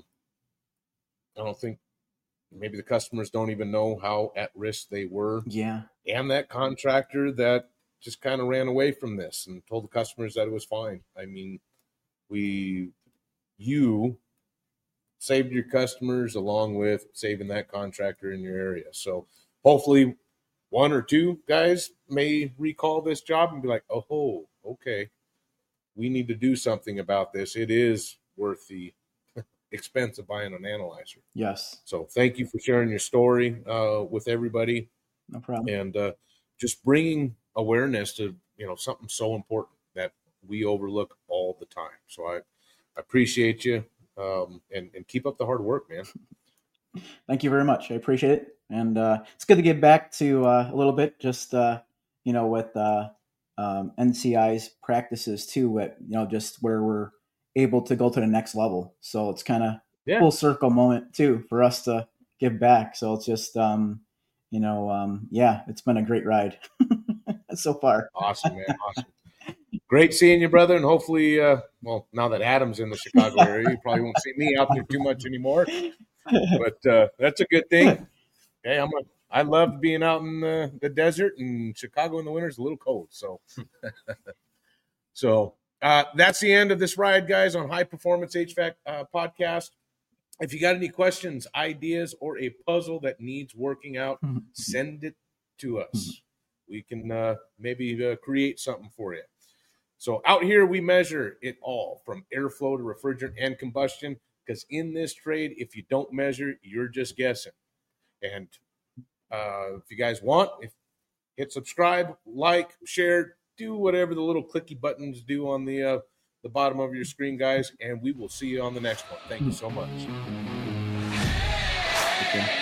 Speaker 1: I don't think maybe the customers don't even know how at risk they were.
Speaker 2: Yeah.
Speaker 1: And that contractor that just kind of ran away from this and told the customers that it was fine. I mean, we, you saved your customers along with saving that contractor in your area. So hopefully one or two guys may recall this job and be like, oh, okay, we need to do something about this. It is worth the expense of buying an analyzer.
Speaker 2: Yes.
Speaker 1: So thank you for sharing your story uh, with everybody.
Speaker 2: No problem.
Speaker 1: And uh, just bringing awareness to, you know, something so important that we overlook all the time. So I, I appreciate you um, and, and keep up the hard work, man.
Speaker 2: Thank you very much. I appreciate it. And uh, it's good to get back to uh, a little bit, just, uh, you know, with uh, um, N C I's practices too, at, you know, just where we're able to go to the next level. So it's kind of yeah. full circle moment too for us to give back. So it's just, um, you know, um, yeah, it's been a great ride so far.
Speaker 1: Awesome, man. Awesome. Great seeing you, brother. And hopefully, uh, well, now that Adam's in the Chicago area, you probably won't see me out there too much anymore. But uh, that's a good thing. Okay, I'm a, I love being out in the, the desert, and Chicago in the winter is a little cold. So, so uh, that's the end of this ride, guys, on High Performance H V A C uh, podcast. If you got any questions, ideas, or a puzzle that needs working out, send it to us. We can uh, maybe uh, create something for you. So out here, we measure it all from airflow to refrigerant and combustion, because in this trade, if you don't measure, you're just guessing. And uh, if you guys want, if, hit subscribe, like, share, do whatever the little clicky buttons do on the uh, the bottom of your screen, guys, and we will see you on the next one. Thank you so much.
Speaker 2: Okay.